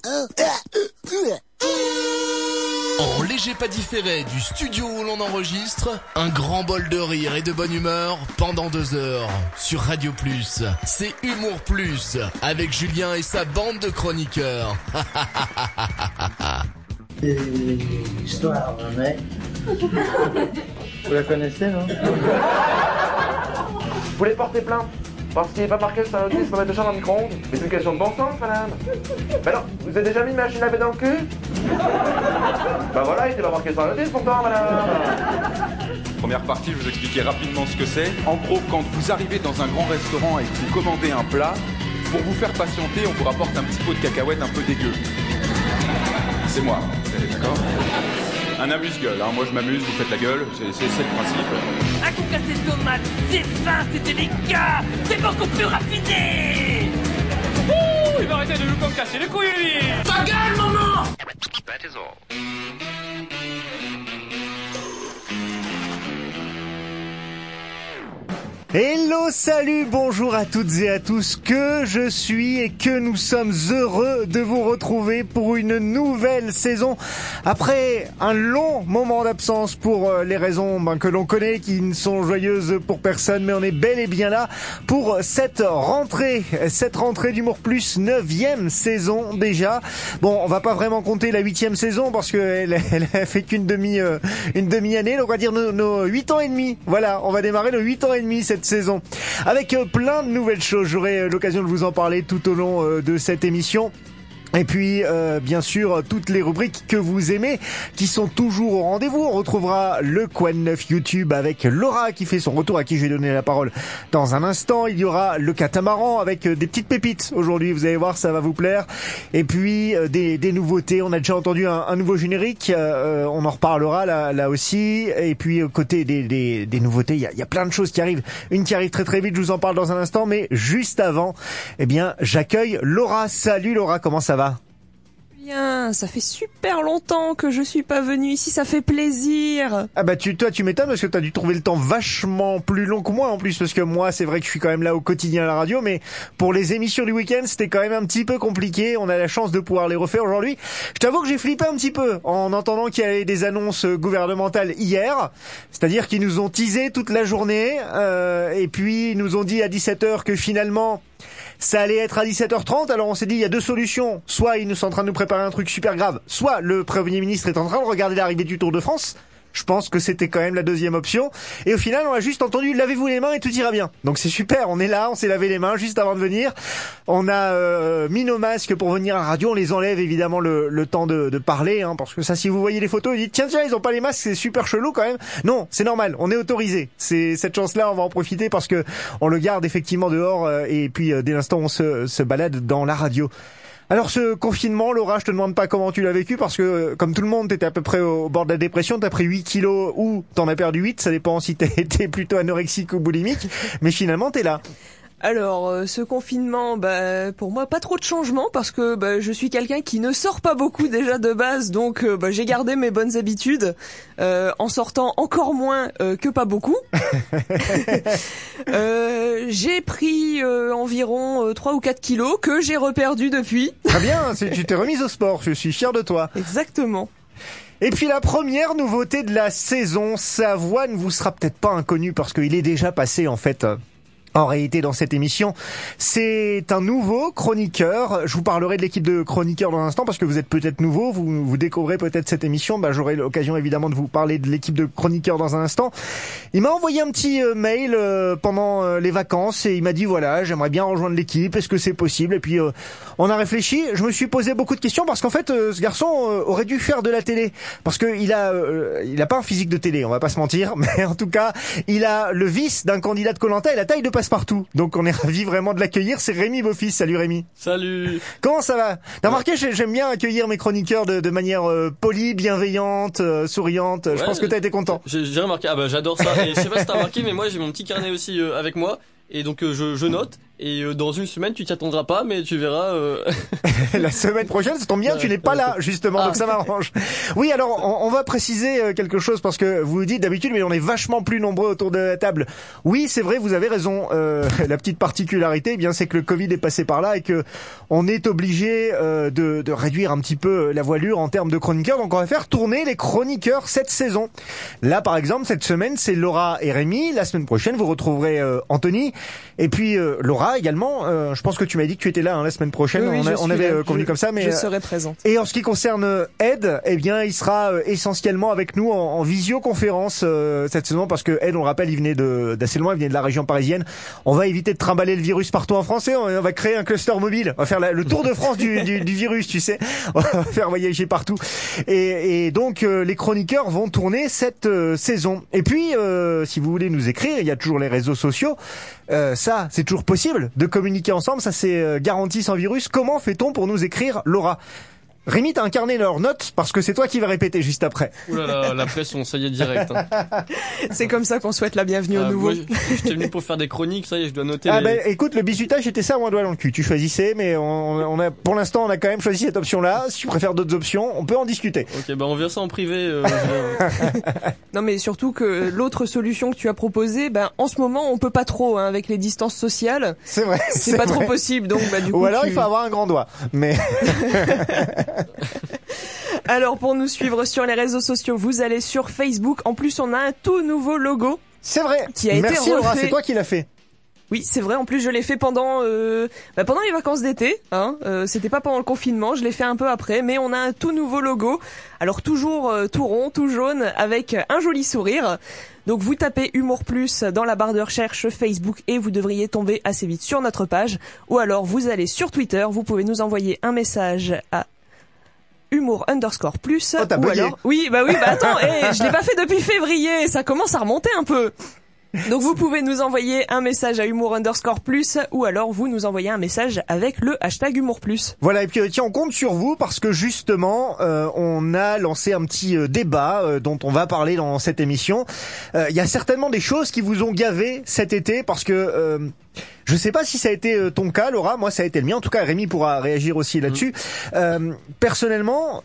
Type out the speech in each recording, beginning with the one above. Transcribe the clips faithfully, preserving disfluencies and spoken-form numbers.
En léger pas différé du studio où l'on enregistre, un grand bol de rire et de bonne humeur pendant deux heures sur Radio Plus. C'est Humour Plus avec Julien et sa bande de chroniqueurs. C'est l'histoire d'un mec. Vous la connaissez, non? Vous voulez porter plainte parce qu'il n'est pas marqué sur un autisme pour mettre le chat dans le micro-ondes? Mais c'est une question de bon sens, madame. Ben non, vous avez déjà mis une machine à laver dans le cul? Ben voilà, il n'était pas marqué sur un autisme pourtant, madame. Première partie, je vais vous expliquer rapidement ce que c'est. En gros, quand vous arrivez dans un grand restaurant et que vous commandez un plat, pour vous faire patienter, on vous rapporte un petit pot de cacahuètes un peu dégueu. C'est moi, d'accord? Un amuse-gueule, hein. Moi je m'amuse, vous faites la gueule, c'est, c'est, c'est le principe. Un concassé de tomates, c'est fin, c'est délicat, c'est beaucoup plus raffiné. Ouh, il va arrêter de nous casser les couilles, lui. Ta gueule, maman. That is all. Hello, salut, bonjour à toutes et à tous, que je suis et que nous sommes heureux de vous retrouver pour une nouvelle saison. Après un long moment d'absence pour les raisons ben, que l'on connaît, qui ne sont joyeuses pour personne, mais on est bel et bien là pour cette rentrée, cette rentrée d'Humour Plus, neuvième saison déjà. Bon, on va pas vraiment compter la huitième saison parce qu'elle elle a fait qu'une demi, euh, une demi-année, donc on va dire nos, nos huit ans et demi. Voilà, on va démarrer nos huit ans et demi cette saison avec euh, plein de nouvelles choses. J'aurai euh, l'occasion de vous en parler tout au long euh, de cette émission. Et puis, euh, bien sûr, toutes les rubriques que vous aimez, qui sont toujours au rendez-vous. On retrouvera le Quoi de neuf YouTube avec Laura qui fait son retour, à qui je vais donner la parole dans un instant. Il y aura le catamaran avec des petites pépites aujourd'hui. Vous allez voir, ça va vous plaire. Et puis, euh, des, des nouveautés. On a déjà entendu un, un nouveau générique. Euh, on en reparlera là, là aussi. Et puis, côté des, des, des nouveautés, il y a, il y a plein de choses qui arrivent. Une qui arrive très très vite, je vous en parle dans un instant. Mais juste avant, eh bien, j'accueille Laura. Salut Laura, comment ça va? Bien, ça fait super longtemps que je suis pas venue ici, ça fait plaisir. Ah bah tu, toi tu m'étonnes parce que t'as dû trouver le temps vachement plus long que moi en plus, parce que moi c'est vrai que je suis quand même là au quotidien à la radio, mais pour les émissions du week-end c'était quand même un petit peu compliqué. On a la chance de pouvoir les refaire aujourd'hui. Je t'avoue que j'ai flippé un petit peu en entendant qu'il y avait des annonces gouvernementales hier, c'est-à-dire qu'ils nous ont teasé toute la journée euh, et puis ils nous ont dit à dix-sept heures que finalement ça allait être à dix-sept heures trente, alors on s'est dit il y a deux solutions, soit ils nous sont en train de nous préparer un truc super grave, soit le Premier ministre est en train de regarder l'arrivée du Tour de France. Je pense que c'était quand même la deuxième option. Et au final, on a juste entendu « lavez-vous les mains et tout ira bien ». Donc c'est super, on est là, on s'est lavé les mains juste avant de venir. On a euh, mis nos masques pour venir à la radio, on les enlève évidemment le, le temps de, de parler, hein, parce que ça, si vous voyez les photos, vous dites « tiens, tiens, ils ont pas les masques, c'est super chelou quand même ». Non, c'est normal, on est autorisé. C'est cette chance-là, on va en profiter parce que on le garde effectivement dehors euh, et puis euh, dès l'instant on se, se balade dans la radio. Alors ce confinement, Laura, je te demande pas comment tu l'as vécu parce que comme tout le monde, t'étais à peu près au bord de la dépression, t'as pris huit kilos ou t'en as perdu huit, ça dépend si t'as été plutôt anorexique ou boulimique, mais finalement t'es là. Alors, euh, ce confinement, bah, pour moi, pas trop de changement parce que bah, je suis quelqu'un qui ne sort pas beaucoup déjà de base, donc euh, bah, j'ai gardé mes bonnes habitudes euh, en sortant encore moins euh, que pas beaucoup. euh, j'ai pris euh, environ euh, trois ou quatre kilos que j'ai reperdu depuis. Très bien, c'est, tu t'es remise au sport, je suis fier de toi. Exactement. Et puis la première nouveauté de la saison, sa voix ne vous sera peut-être pas inconnue parce qu'il est déjà passé en fait... Euh, En réalité, dans cette émission, c'est un nouveau chroniqueur. Je vous parlerai de l'équipe de chroniqueurs dans un instant parce que vous êtes peut-être nouveau, vous, vous découvrez peut-être cette émission. Bah, j'aurai l'occasion évidemment de vous parler de l'équipe de chroniqueurs dans un instant. Il m'a envoyé un petit euh, mail euh, pendant euh, les vacances et il m'a dit voilà, j'aimerais bien rejoindre l'équipe. Est-ce que c'est possible? Et puis euh, on a réfléchi. Je me suis posé beaucoup de questions parce qu'en fait, euh, ce garçon euh, aurait dû faire de la télé parce que il a, euh, il a pas un physique de télé, on va pas se mentir, mais en tout cas, il a le vice d'un candidat de Koh-Lanta et la taille de Passepartout. Donc on est ravis vraiment de l'accueillir. C'est Rémi Beaufils. Salut Rémi. Salut. Comment ça va? T'as remarqué, j'aime bien accueillir mes chroniqueurs de, de manière euh, polie, bienveillante, euh, souriante. Ouais, je pense que t'as été content. J'ai, j'ai remarqué. Ah bah j'adore ça. Et je sais pas si t'as remarqué, mais moi j'ai mon petit carnet aussi euh, avec moi. Et donc euh, je, je note. Et euh, dans une semaine, tu t'y attendras pas, mais tu verras. Euh... La semaine prochaine, ça tombe bien, tu n'es pas là justement, ah. donc ça m'arrange. Oui, alors on, on va préciser quelque chose parce que vous dites d'habitude, mais on est vachement plus nombreux autour de la table. Oui, c'est vrai, vous avez raison. Euh, la petite particularité, eh bien, c'est que le Covid est passé par là et que on est obligé euh, de, de réduire un petit peu la voilure en termes de chroniqueurs. Donc on va faire tourner les chroniqueurs cette saison. Là, par exemple, cette semaine, c'est Laura et Rémi. La semaine prochaine, vous retrouverez euh, Anthony et puis euh, Laura également, euh, je pense que tu m'as dit que tu étais là hein, la semaine prochaine. Oui, oui, on, a, on avait euh, convenu je, comme ça, mais je serai présente. Et en ce qui concerne Ed, eh bien, il sera euh, essentiellement avec nous en, en visioconférence euh, cette saison parce que Ed, on le rappelle, il venait de d'assez loin, il venait de la région parisienne. On va éviter de trimballer le virus partout en France. On, on va créer un cluster mobile. On va faire la, le tour de France du, du, du virus, tu sais. On va faire voyager partout. Et, et donc euh, les chroniqueurs vont tourner cette euh, saison. Et puis, euh, si vous voulez nous écrire, il y a toujours les réseaux sociaux. Euh, ça, c'est toujours possible de communiquer ensemble, ça c'est euh, garanti sans virus. Comment fait-on pour nous écrire, Laura ? Rémi, t'as incarné leurs notes parce que c'est toi qui vas répéter juste après. Ouh là là, la pression, ça y est direct. Hein. C'est comme ça qu'on souhaite la bienvenue ah, au nouveau. Moi, j'étais venu pour faire des chroniques, ça y est, je dois noter. Ah les... ben, écoute, le bisutage était ça ou un doigt dans le cul. Tu choisissais, mais on, on a, pour l'instant, on a quand même choisi cette option-là. Si tu préfères d'autres options, on peut en discuter. Ok, bah on verra ça en privé. Euh, non, mais surtout que l'autre solution que tu as proposée, ben en ce moment, on peut pas trop hein, avec les distances sociales. C'est vrai. C'est, c'est pas vrai. trop possible, donc bah du coup. Ou alors tu... il faut avoir un grand doigt. Mais. Alors pour nous suivre sur les réseaux sociaux, vous allez sur Facebook. En plus, on a un tout nouveau logo. C'est vrai. Qui a Merci été refait. Laura, c'est toi qui l'as fait. Oui, c'est vrai. En plus, je l'ai fait pendant euh, bah, pendant les vacances d'été. Hein. Euh, c'était pas pendant le confinement. Je l'ai fait un peu après. Mais on a un tout nouveau logo. Alors toujours euh, tout rond, tout jaune, avec un joli sourire. Donc vous tapez Humour Plus dans la barre de recherche Facebook et vous devriez tomber assez vite sur notre page. Ou alors vous allez sur Twitter. Vous pouvez nous envoyer un message à Humour underscore plus. Oh, t'as ou bugué. alors, oui, bah oui, bah attends, hey, je l'ai pas fait depuis février, ça commence à remonter un peu. Donc vous pouvez nous envoyer un message à Humour underscore plus ou alors vous nous envoyez un message avec le hashtag Humour Plus. Voilà, et puis tiens, on compte sur vous parce que justement, euh, on a lancé un petit euh, débat euh, dont on va parler dans cette émission. Il euh, y a certainement des choses qui vous ont gavé cet été parce que euh, je sais pas si ça a été euh, ton cas, Laura. Moi, ça a été le mien. En tout cas, Rémi pourra réagir aussi là-dessus. Mmh. Euh, personnellement,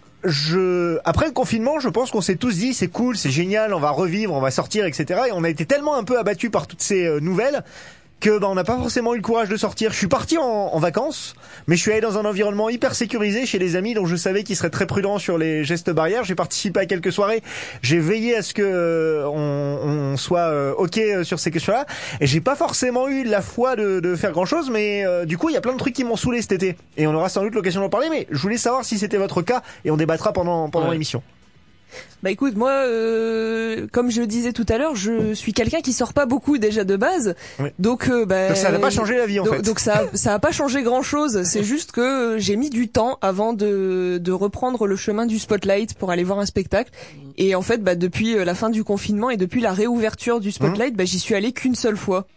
je après le confinement, je pense qu'on s'est tous dit c'est cool, c'est génial, on va revivre, on va sortir, et cetera. Et on a été tellement un peu abattus par toutes ces euh, nouvelles que bah on n'a pas forcément eu le courage de sortir. Je suis parti en, en vacances, mais je suis allé dans un environnement hyper sécurisé chez des amis dont je savais qu'ils seraient très prudents sur les gestes barrières. J'ai participé à quelques soirées, j'ai veillé à ce que euh, on, on soit euh, ok sur ces questions-là, et j'ai pas forcément eu la foi de, de faire grand-chose, mais euh, du coup il y a plein de trucs qui m'ont saoulé cet été, et on aura sans doute l'occasion d'en parler. Mais je voulais savoir si c'était votre cas, et on débattra pendant pendant ouais. l'émission. Bah écoute, moi, euh, comme je le disais tout à l'heure, je suis quelqu'un qui sort pas beaucoup déjà de base, oui. donc euh, bah, donc ça n'a pas changé la vie en donc, fait. Donc ça, ça a pas changé grand chose. C'est juste que j'ai mis du temps avant de de reprendre le chemin du spotlight pour aller voir un spectacle. Et en fait, bah depuis la fin du confinement et depuis la réouverture du spotlight, mmh. bah j'y suis allé qu'une seule fois.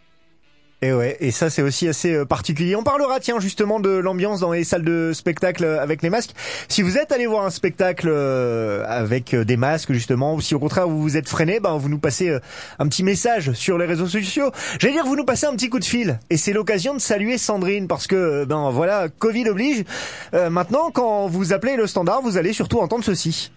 Et ouais, et ça c'est aussi assez euh, particulier. On parlera tiens justement de l'ambiance dans les salles de spectacle avec les masques. Si vous êtes allé voir un spectacle euh, avec euh, des masques justement, ou si au contraire vous vous êtes freiné, ben vous nous passez euh, un petit message sur les réseaux sociaux. J'allais dire vous nous passez un petit coup de fil. Et c'est l'occasion de saluer Sandrine parce que ben voilà, Covid oblige. Euh, maintenant quand vous appelez le standard, vous allez surtout entendre ceci.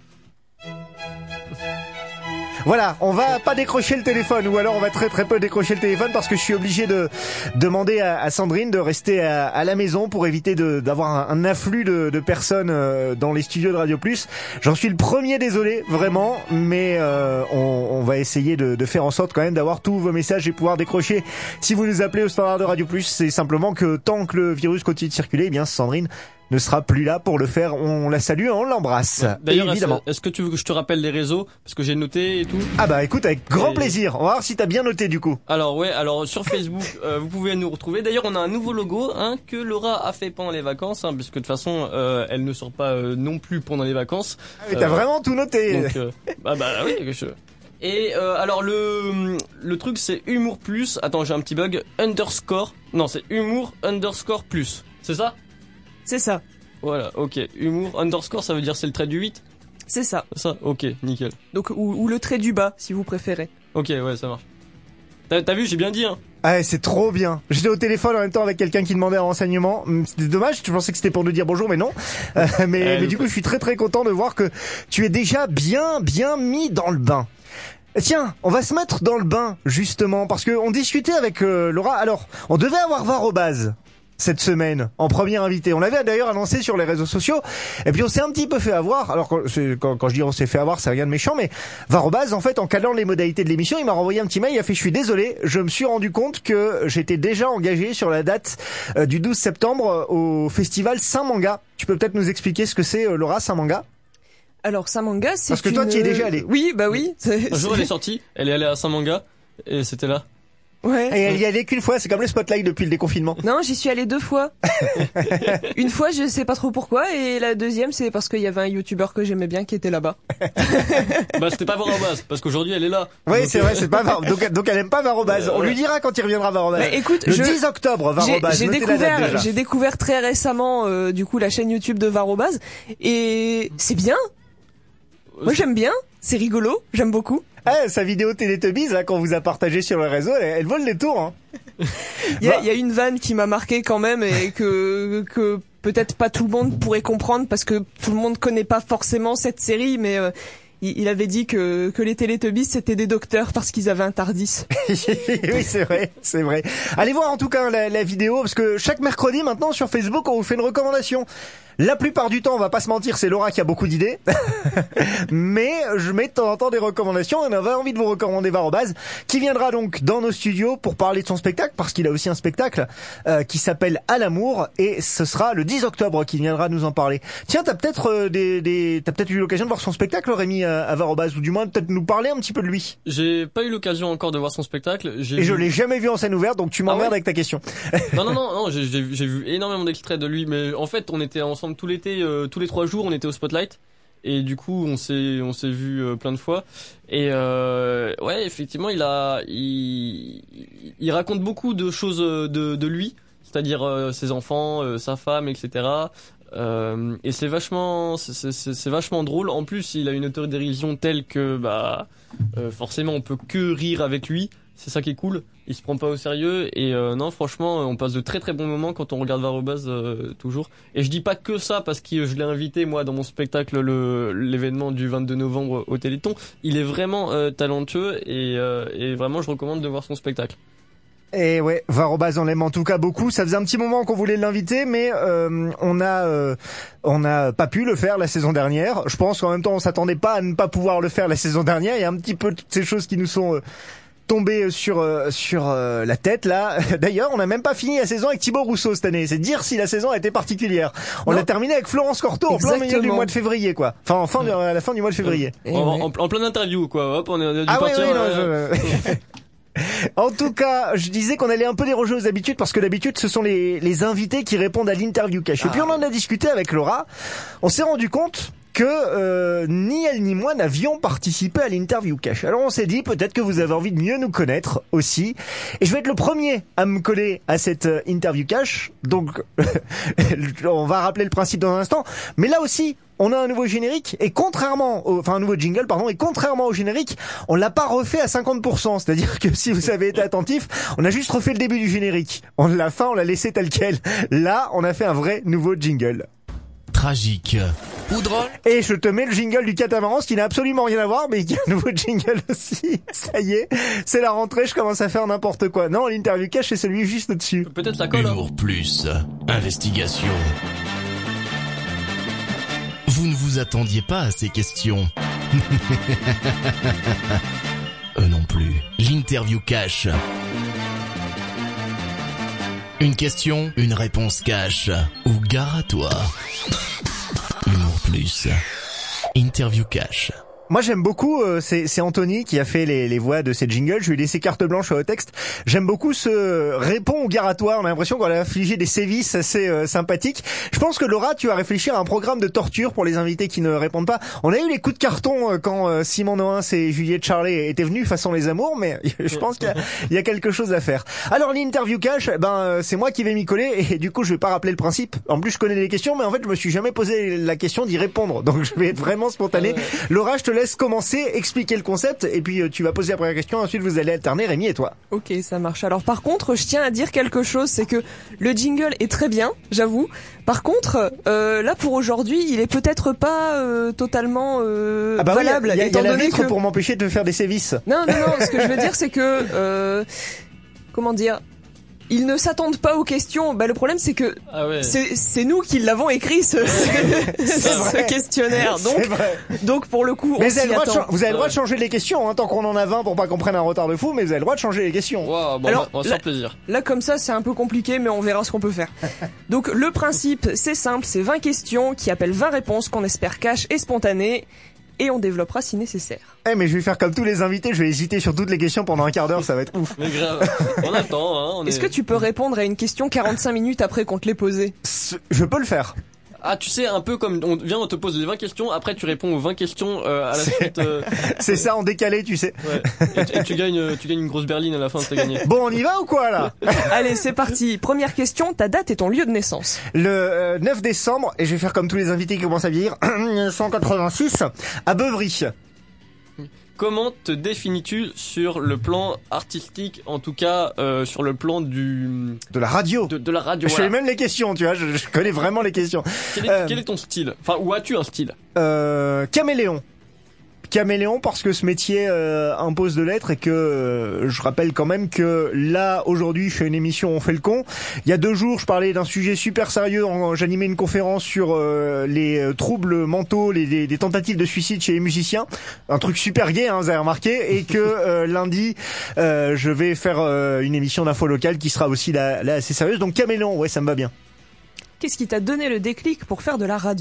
Voilà, on va pas décrocher le téléphone, ou alors on va très très peu décrocher le téléphone parce que je suis obligé de demander à, à Sandrine de rester à, à la maison pour éviter de, d'avoir un, un afflux de, de personnes euh, dans les studios de Radio Plus. J'en suis le premier, désolé, vraiment, mais euh, on, on va essayer de, de faire en sorte quand même d'avoir tous vos messages et pouvoir décrocher. Si vous nous appelez au standard de Radio Plus, c'est simplement que tant que le virus continue de circuler, eh bien Sandrine ne sera plus là pour le faire. On la salue, on l'embrasse. Ouais. D'ailleurs, évidemment. Est-ce, est-ce que tu veux que je te rappelle les réseaux? Parce que j'ai noté et tout. Ah bah écoute, avec grand et... plaisir. On va voir si t'as bien noté du coup. Alors ouais, alors sur Facebook, euh, vous pouvez nous retrouver. D'ailleurs, on a un nouveau logo hein, que Laura a fait pendant les vacances, hein, puisque de toute façon, euh, elle ne sort pas euh, non plus pendant les vacances. Ah mais t'as euh, vraiment tout noté. Donc, euh, bah bah oui. Je... Et euh, alors le le truc c'est Humour Plus. Attends, j'ai un petit bug. Underscore. Non, c'est Humour underscore plus. C'est ça? C'est ça. Voilà, ok. Humour underscore, ça veut dire c'est le trait du huit? C'est ça. Ça, ok, nickel. Donc ou, ou le trait du bas, si vous préférez. Ok, ouais, ça marche. T'as, t'as vu, j'ai bien dit, hein. Ah, c'est trop bien. J'étais au téléphone en même temps avec quelqu'un qui demandait un renseignement. C'était dommage, je pensais que c'était pour nous dire bonjour, mais non. Euh, mais, euh, mais du coup, je suis très très content de voir que tu es déjà bien bien mis dans le bain. Tiens, on va se mettre dans le bain, justement, parce qu'on discutait avec euh, Laura. Alors, on devait avoir Varobase cette semaine en premier invité. On l'avait d'ailleurs annoncé sur les réseaux sociaux, et puis on s'est un petit peu fait avoir. Alors quand, quand, quand je dis on s'est fait avoir, c'est rien de méchant, mais Varobase, en fait, en calant les modalités de l'émission, il m'a renvoyé un petit mail, il a fait: je suis désolé, je me suis rendu compte que j'étais déjà engagé sur la date euh, du douze septembre au festival Saint-Manga. Tu peux peut-être nous expliquer ce que c'est, euh, Laura, Saint-Manga? Alors Saint-Manga, c'est Parce que toi, une... tu y es déjà allé. Oui, bah oui. Un jour, elle est sortie, elle est allée à Saint-Manga, et c'était là. Ouais. Et elle y allait qu'une fois, c'est comme le Spotlight depuis le déconfinement. Non, j'y suis allée deux fois. Une fois, je sais pas trop pourquoi, et la deuxième, c'est parce qu'il y avait un youtubeur que j'aimais bien qui était là-bas. Bah, c'était pas Varobase, parce qu'aujourd'hui, elle est là. Oui, c'est vrai, c'est pas Var... donc, donc elle aime pas Varobase. On lui dira quand il reviendra Varobase. Bah, écoute, le je... dix octobre, Varobase. J'ai, j'ai découvert, j'ai découvert très récemment, euh, du coup, la chaîne YouTube de Varobase, et c'est bien. Moi, j'aime bien. C'est rigolo. J'aime beaucoup. Ah, sa vidéo Télétubbies, là, qu'on vous a partagé sur le réseau, elle, elle vole les tours, hein. Il y a, il y a une vanne qui m'a marqué quand même et que, que peut-être pas tout le monde pourrait comprendre parce que tout le monde connaît pas forcément cette série, mais euh, il, il avait dit que, que les Télétubbies c'était des docteurs parce qu'ils avaient un TARDIS. Oui, c'est vrai, c'est vrai. Allez voir en tout cas la, la vidéo, parce que chaque mercredi maintenant sur Facebook, on vous fait une recommandation. La plupart du temps, on va pas se mentir, c'est Laura qui a beaucoup d'idées. Mais je mets de temps en temps des recommandations, et on avait envie de vous recommander Varobase, qui viendra donc dans nos studios pour parler de son spectacle, parce qu'il a aussi un spectacle euh, qui s'appelle À l'amour, et ce sera le dix octobre qu'il viendra nous en parler. Tiens, t'as peut-être euh, des, des, t'as peut-être eu l'occasion de voir son spectacle, Rémi, à, à Varobase, ou du moins peut-être nous parler un petit peu de lui. J'ai pas eu l'occasion encore de voir son spectacle. J'ai et vu... je l'ai jamais vu en scène ouverte, donc tu m'emmerdes ah ouais avec ta question. Non, non, non, non, j'ai, j'ai, j'ai vu énormément d'extraits de lui, mais en fait, on était ensemble tout l'été, euh, tous les trois jours, on était au Spotlight. Et du coup, on s'est, on s'est vu euh, plein de fois. Et euh, ouais, effectivement, il a, il, il raconte beaucoup de choses de, de lui, c'est-à-dire euh, ses enfants, euh, sa femme, et cetera. Euh, et c'est vachement, c'est, c'est, c'est vachement drôle. En plus, il a une autodérision telle que, bah, euh, forcément, on peut que rire avec lui. C'est ça qui est cool. Il se prend pas au sérieux et euh, non, franchement, on passe de très très bons moments quand on regarde Varobase euh, toujours. Et je dis pas que ça parce que je l'ai invité moi dans mon spectacle, le l'événement du vingt-deux novembre au Téléthon. Il est vraiment euh, talentueux et, euh, et vraiment, je recommande de voir son spectacle. Et ouais, Varobase, on l'aime en tout cas beaucoup. Ça faisait un petit moment qu'on voulait l'inviter, mais euh, on a euh, on n'a pas pu le faire la saison dernière. Je pense qu'en même temps, on s'attendait pas à ne pas pouvoir le faire la saison dernière. Il y a un petit peu toutes ces choses qui nous sont euh, tombées sur euh, sur euh, la tête là. D'ailleurs, on n'a même pas fini la saison avec Thibaut Rousseau cette année. C'est dire si la saison a été particulière. On non. a terminé avec Florence Cortot en plein milieu du mois de février, quoi. Enfin, en fin, à la fin du mois de février. En, en, en plein interview, quoi. Hop, on a dû ah partir. Oui, oui, non, euh... je... En tout cas, je disais qu'on allait un peu déroger aux habitudes parce que d'habitude ce sont les, les invités qui répondent à l'interview cash. Et puis on en a discuté avec Laura, on s'est rendu compte que euh, ni elle ni moi n'avions participé à l'interview cash. Alors on s'est dit peut-être que vous avez envie de mieux nous connaître aussi. Et je vais être le premier à me coller à cette euh, interview cash. Donc on va rappeler le principe dans un instant. Mais là aussi, on a un nouveau générique et contrairement au, enfin un nouveau jingle pardon et contrairement au générique, on l'a pas refait à cinquante pour cent, c'est-à-dire que si vous avez été attentif, on a juste refait le début du générique. On l'a fin, on l'a laissé tel quel. Là, on a fait un vrai nouveau jingle. Tragique ou drôle. Et je te mets le jingle du catamaran, ce qui n'a absolument rien à voir, mais qui a un nouveau jingle aussi. Ça y est, c'est la rentrée, je commence à faire n'importe quoi. Non, l'interview cash, c'est celui juste au-dessus. Peut-être la colle. Humour plus, investigation. Vous ne vous attendiez pas à ces questions. Eux non plus. L'interview cash. Une question, une réponse cash. Ou gare à toi. Humour plus. Interview cash. Moi j'aime beaucoup, euh, c'est, c'est Anthony qui a fait les, les voix de ces jingles, je lui ai laissé carte blanche au texte. J'aime beaucoup ce répond au gare à toi, on a l'impression qu'on a infligé des sévices assez euh, sympathiques. Je pense que Laura, tu vas réfléchir à un programme de torture pour les invités qui ne répondent pas. On a eu les coups de carton euh, quand euh, Simon Noins et Juliette Charlet étaient venus façon les amours, mais je pense qu'il y a, il y a quelque chose à faire. Alors l'interview cash, ben euh, c'est moi qui vais m'y coller et du coup je vais pas rappeler le principe. En plus je connais les questions, mais en fait je me suis jamais posé la question d'y répondre, donc je vais être vraiment spontané. Laura, je te laisse laisse commencer, expliquer le concept, et puis euh, tu vas poser la première question, ensuite vous allez alterner, Rémi et toi. Ok, ça marche. Alors par contre, je tiens à dire quelque chose, c'est que le jingle est très bien, j'avoue. Par contre, euh, là pour aujourd'hui, il est peut-être pas euh, totalement euh, ah bah valable. Il y a, y a, étant y a la donné vitre que... pour m'empêcher de faire des sévices. Non, non, non. Ce que je veux dire, c'est que euh, comment dire. Ils ne s'attendent pas aux questions. Bah, le problème, c'est que ah ouais. c'est, c'est nous qui l'avons écrit, ce, ce, ce questionnaire. Donc, donc, pour le coup, mais on vous avez, s'y le droit attend. de, vous avez le droit ouais. de changer les questions, hein, tant qu'on en a vingt pour pas qu'on prenne un retard de fou, mais vous avez le droit de changer les questions. Wow, bon, Alors, on va se là, faire plaisir. Là, comme ça, c'est un peu compliqué, mais on verra ce qu'on peut faire. Donc, le principe, c'est simple, c'est vingt questions qui appellent vingt réponses qu'on espère cash et spontanées. Et on développera si nécessaire. Eh hey, mais je vais faire comme tous les invités, je vais hésiter sur toutes les questions pendant un quart d'heure, ça va être ouf. Mais grave, on attend. Hein, on Est-ce est... que tu peux répondre à une question quarante-cinq minutes après qu'on te l'ait posée ? Je peux le faire. Ah, tu sais, un peu comme on vient, on te pose les vingt questions, après tu réponds aux vingt questions euh, à la c'est... suite. Euh... C'est ça en décalé, tu sais. Ouais. Et, et tu gagnes, tu gagnes une grosse berline à la fin, t'as gagné. Bon, on y va ou quoi là ? Allez, c'est parti. Première question, ta date et ton lieu de naissance. Le euh, neuf décembre, et je vais faire comme tous les invités qui commencent à vieillir, mille neuf cent quatre-vingt-six, à Beuvry. Comment te définis-tu sur le plan artistique, en tout cas euh, sur le plan du de la radio, de, de la radio. Je voilà. connais même les questions, tu vois, je, je connais vraiment les questions. Quel est, euh, quel est ton style ? Enfin, où as-tu un style ? euh, Caméléon. Caméléon parce que ce métier euh, impose de l'être et que euh, je rappelle quand même que là aujourd'hui je fais une émission On fait le con. Il y a deux jours je parlais d'un sujet super sérieux, en, j'animais une conférence sur euh, les euh, troubles mentaux, les, les, les tentatives de suicide chez les musiciens, un truc super gai hein, vous avez remarqué, et que euh, lundi euh, je vais faire euh, une émission d'info locale qui sera aussi là, là assez sérieuse. Donc Caméléon, ouais ça me va bien. Qu'est-ce qui t'a donné le déclic pour faire de la radio ?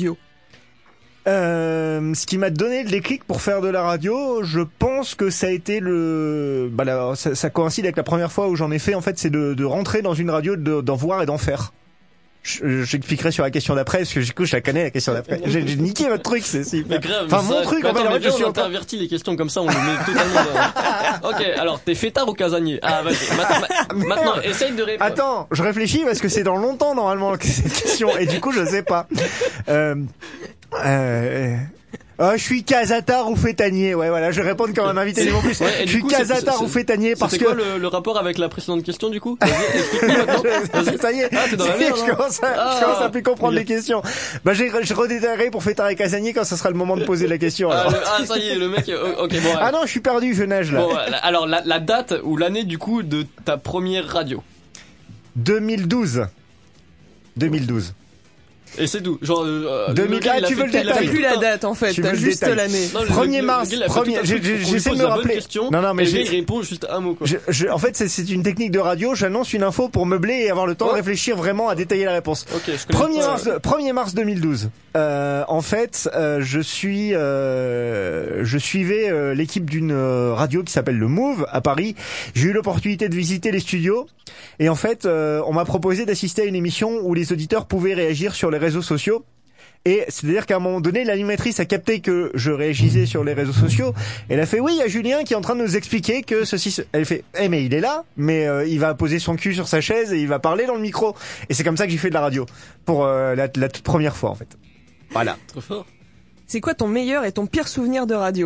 Euh, ce qui m'a donné le déclic pour faire de la radio, je pense que ça a été le, bah là, ça, ça coïncide avec la première fois où j'en ai fait. En fait, c'est de, de rentrer dans une radio, de, d'en voir et d'en faire. Je, j'expliquerai sur la question d'après, parce que du coup, je la connais la question d'après. J'ai, j'ai niqué votre truc, c'est super. Mais grave, enfin, mais mon ça, truc, mais en fait, attends, en mais fait, je viens, suis on encore... intervertit les questions comme ça, on le met totalement dans... Ok, alors, t'es fêtard ou casanier ? Ah, vas-y, maintenant, maintenant, essaye de répondre. Attends, je réfléchis parce que c'est dans longtemps, normalement, que cette question, et du coup, je sais pas. Euh, euh, Oh, je suis casatar ou fétanier. Ouais, voilà, je vais répondre comme un invité du plus. Ouais, je suis coup, casatar c'est, c'est, ou fétanier parce que... C'est quoi le, le rapport avec la précédente question du coup ? Vas-y, explique-moi maintenant. Vas-y. Ça y est. Ah, t'es dans la merde, je commence à, ah, je commence à plus comprendre les questions. Bah, j'ai, je redétaillerai pour fétard et casanier quand ce sera le moment de poser la question. Ah, alors. le, ah ça y est, le mec, ok, bon. Ouais. Ah non, je suis perdu, je nage là. Bon, alors, la, la date ou l'année du coup de ta première radio ? deux mille douze. deux mille douze. Et c'est tout. Genre, euh, deux mille, le gars, ah, tu veux le détail ? T'as plus la date en fait, t'as juste l'année. Non, premier mars, premier, j'essaie de me rappeler. Question, non, non, mais j'ai... il répond juste un mot, quoi. Je, je, en fait, c'est, c'est une technique de radio, j'annonce une info pour meubler et avoir le temps oh. de réfléchir vraiment à détailler la réponse. Ok, je connais premier mars, premier mars deux mille douze. Euh, en fait, euh, je suis, euh, je suivais euh, l'équipe d'une euh, radio qui s'appelle le Move à Paris. J'ai eu l'opportunité de visiter les studios et en fait, euh, on m'a proposé d'assister à une émission où les auditeurs pouvaient réagir sur les réseaux sociaux. Et c'est-à-dire qu'à un moment donné, l'animatrice a capté que je réagissais sur les réseaux sociaux. Elle a fait, oui, il y a Julien qui est en train de nous expliquer que ceci... Elle fait, eh mais il est là, mais euh, il va poser son cul sur sa chaise et il va parler dans le micro. Et c'est comme ça que j'ai fait de la radio. Pour euh, la, la toute première fois, en fait. Voilà. Trop fort. C'est quoi ton meilleur et ton pire souvenir de radio ?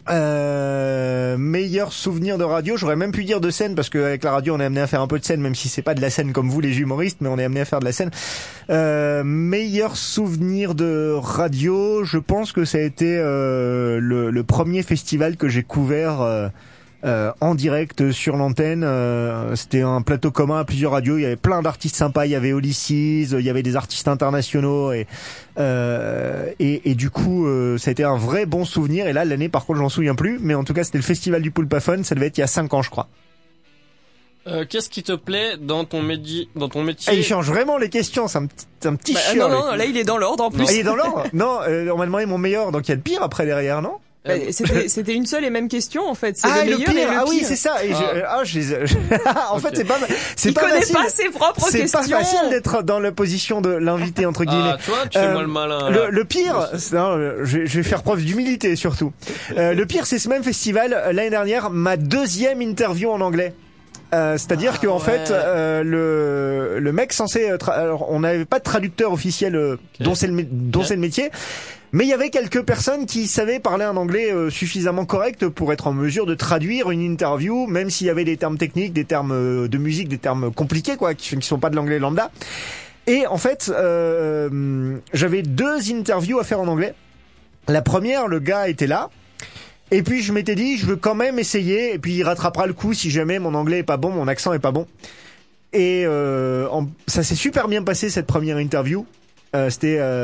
Euh, meilleur souvenir de radio, j'aurais même pu dire de scène parce qu'avec la radio on est amené à faire un peu de scène, même si c'est pas de la scène comme vous les humoristes, mais on est amené à faire de la scène. Euh, meilleur souvenir de radio, je pense que ça a été euh, le, le premier festival que j'ai couvert euh, euh, en direct sur l'antenne. Euh, c'était un plateau commun à plusieurs radios, il y avait plein d'artistes sympas, il y avait Ulysses, il y avait des artistes internationaux et Euh, et, et du coup euh, ça a été un vrai bon souvenir. Et là l'année par contre je m'en souviens plus, mais en tout cas c'était le festival du Poulpaphone, ça devait être il y a cinq ans je crois. Euh, qu'est-ce qui te plaît dans ton métier, dans ton métier? Ah, il change vraiment les questions, c'est un petit, c'est un petit bah, chiant. Non, non, là il est dans l'ordre en plus. Ah, il est dans l'ordre? Non, euh, on m'a demandé mon meilleur, donc il y a le pire après derrière, non? Bah, c'était, c'était une seule et même question en fait. C'est ah, le meilleur le pire. et le pire. Ah oui, c'est ça. Et ah. Je, ah, je, je, en okay. fait, c'est pas, c'est il pas connaît facile. pas ses propres c'est questions. C'est pas facile d'être dans la position de l'invité entre guillemets. Ah, toi, tu fais euh, moi le malin. Le, le pire, non, je, je vais faire preuve d'humilité surtout. Euh, le pire, c'est ce même festival l'année dernière, ma deuxième interview en anglais. Euh, c'est-à-dire Ah, qu'en ouais. fait, euh, le le mec censé, tra- alors on n'avait pas de traducteur officiel euh, Ok. dont c'est le mé- dont Ok. c'est le métier, mais il y avait quelques personnes qui savaient parler un anglais euh, suffisamment correct pour être en mesure de traduire une interview, même s'il y avait des termes techniques, des termes euh, de musique, des termes compliqués quoi, qui, qui sont pas de l'anglais lambda. Et en fait, euh, j'avais deux interviews à faire en anglais. La première, le gars était là. Et puis je m'étais dit, je veux quand même essayer, et puis il rattrapera le coup si jamais mon anglais est pas bon, mon accent est pas bon. Et euh, en- ça s'est super bien passé cette première interview. Euh, c'était euh,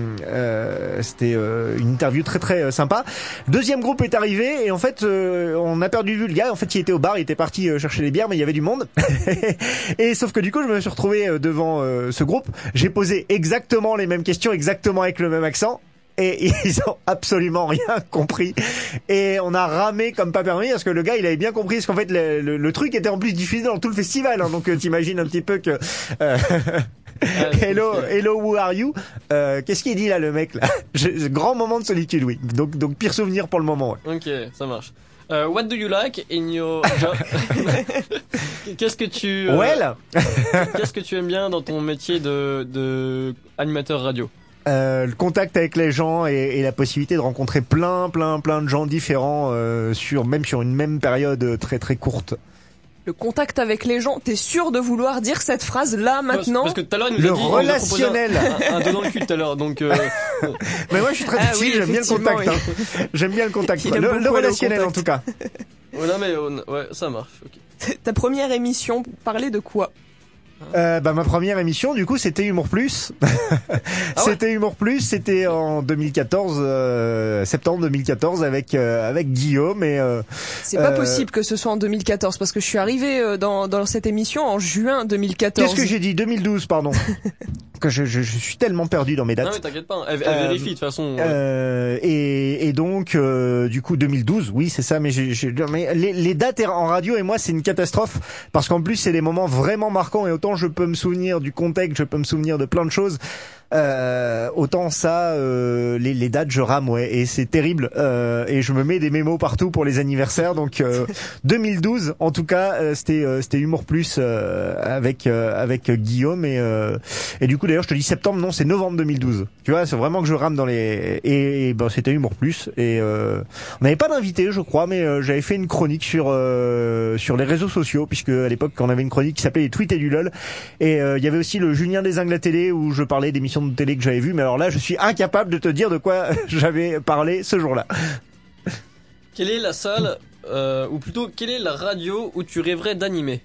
euh, c'était euh, une interview très très euh, sympa. Deuxième groupe est arrivé et en fait euh, on a perdu de vue le gars. En fait il était au bar, il était parti euh, chercher des bières, mais il y avait du monde. Et sauf que du coup je me suis retrouvé euh, devant euh, ce groupe. J'ai posé exactement les mêmes questions, exactement avec le même accent. Et ils ont absolument rien compris. Et on a ramé comme pas permis parce que le gars il avait bien compris parce qu'en fait le, le, le truc était en plus diffusé dans tout le festival. Hein, donc euh, t'imagines un petit peu que euh, hello, hello, who are you euh, Qu'est-ce qu'il dit là le mec là? Je- Grand moment de solitude, oui. Donc donc pire souvenir pour le moment. Ouais. Ok, ça marche. Euh, what do you like in your job? Qu'est-ce que tu euh, Well, qu'est-ce que tu aimes bien dans ton métier de de animateur radio? euh, le contact avec les gens et, et la possibilité de rencontrer plein plein plein de gens différents euh, sur même sur une même période très très courte. Le contact avec les gens, t'es sûr de vouloir dire cette phrase là maintenant? Parce que tout à l'heure il nous Le a dit il nous a proposé un- relationnel. un, un dos dans le cul tout à l'heure, donc euh, Mais moi je suis très Ah tactile, oui, j'aime bien le effectivement, contact. oui. Hein. J'aime bien le contact. Il quoi. aime Le, beaucoup le aller au relationnel en contact. tout cas. ouais, non mais on- ouais, ça marche. Ok. Ta première émission parlait de quoi? Euh, bah ma première émission du coup c'était Humour Plus. C'était Humour Plus, c'était en deux mille quatorze, euh, septembre deux mille quatorze avec euh, avec Guillaume et euh, C'est pas euh, possible que ce soit en deux mille quatorze parce que je suis arrivé euh, dans, dans cette émission en juin deux mille quatorze. qu'est-ce que j'ai dit deux mille douze pardon. Que je, je, je suis tellement perdu dans mes Non dates. mais t'inquiète pas, elle, elle Euh, vérifie de toute façon. ouais. Euh, et, et donc euh, du coup deux mille douze, oui c'est ça, mais, j'ai, j'ai, mais les, les dates en radio et moi c'est une catastrophe parce qu'en plus c'est des moments vraiment marquants et autant je peux me souvenir du contexte, je peux me souvenir de plein de choses. Euh, autant ça, euh, les, les dates je rame ouais et c'est terrible euh, et je me mets des mémos partout pour les anniversaires donc euh, deux mille douze en tout cas euh, c'était euh, c'était Humour Plus euh, avec euh, avec Guillaume et euh, et du coup d'ailleurs je te dis septembre non c'est novembre deux mille douze tu vois c'est vraiment que je rame dans les et, et ben c'était Humour Plus et euh, on n'avait pas d'invité je crois mais euh, j'avais fait une chronique sur euh, sur les réseaux sociaux puisque à l'époque on avait une chronique qui s'appelait les tweets et du lol et euh, il y avait aussi le Julien des Ingles à télé où je parlais d'émissions de télé que j'avais vues mais alors là je suis incapable de te dire de quoi j'avais parlé ce jour-là. Quelle est la salle euh, ou plutôt quelle est la radio où tu rêverais d'animer?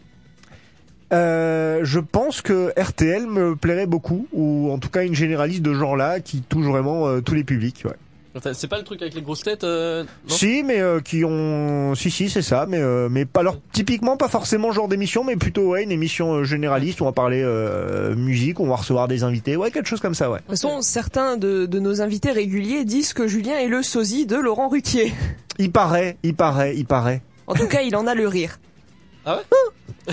Euh, je pense que R T L me plairait beaucoup ou en tout cas une généraliste de genre là qui touche vraiment euh, tous les publics ouais. Attends, c'est pas le truc avec les grosses têtes euh, non Si, mais euh, qui ont, si si, c'est ça, mais euh, mais pas alors typiquement pas forcément genre d'émission, mais plutôt ouais une émission euh, généraliste où on va parler euh, musique, où on va recevoir des invités, ouais quelque chose comme ça, ouais. De toute façon, certains de, de nos invités réguliers disent que Julien est le sosie de Laurent Ruquier. Il paraît, il paraît, il paraît. En tout cas, il en a le rire. Ah ouais?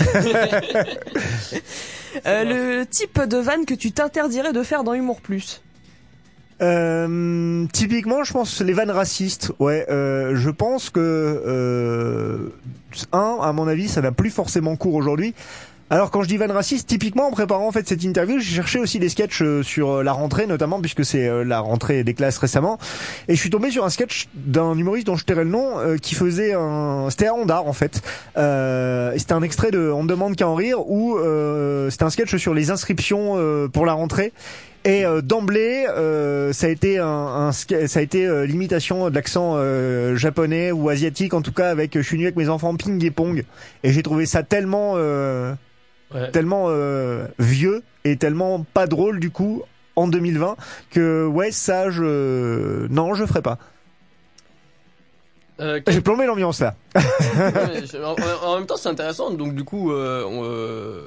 Euh, le type de vanne que tu t'interdirais de faire dans Humour Plus. Euh, typiquement, je pense les vannes racistes. Ouais, euh, je pense que euh, un, à mon avis, ça n'a plus forcément cours aujourd'hui. Alors quand je dis vanne raciste, typiquement en préparant en fait cette interview, j'ai cherché aussi des sketchs euh, sur euh, la rentrée notamment puisque c'est euh, la rentrée des classes récemment et je suis tombé sur un sketch d'un humoriste dont je tairai le nom euh, qui faisait un c'était à Ondar en fait. Euh, et c'était un extrait de On ne demande qu'à en rire où euh, c'était un sketch sur les inscriptions euh, pour la rentrée. Et euh, d'emblée, euh, ça a été un, un ça a été euh, l'imitation de l'accent euh, japonais ou asiatique, en tout cas avec je suis venu avec mes enfants ping et pong. Et j'ai trouvé ça tellement euh, Ouais. tellement euh, vieux et tellement pas drôle du coup en deux mille vingt que ouais ça je non je ferai pas. Euh, quel- J'ai plombé l'ambiance là. Ouais, je- en, en même temps c'est intéressant donc du coup euh, on, euh,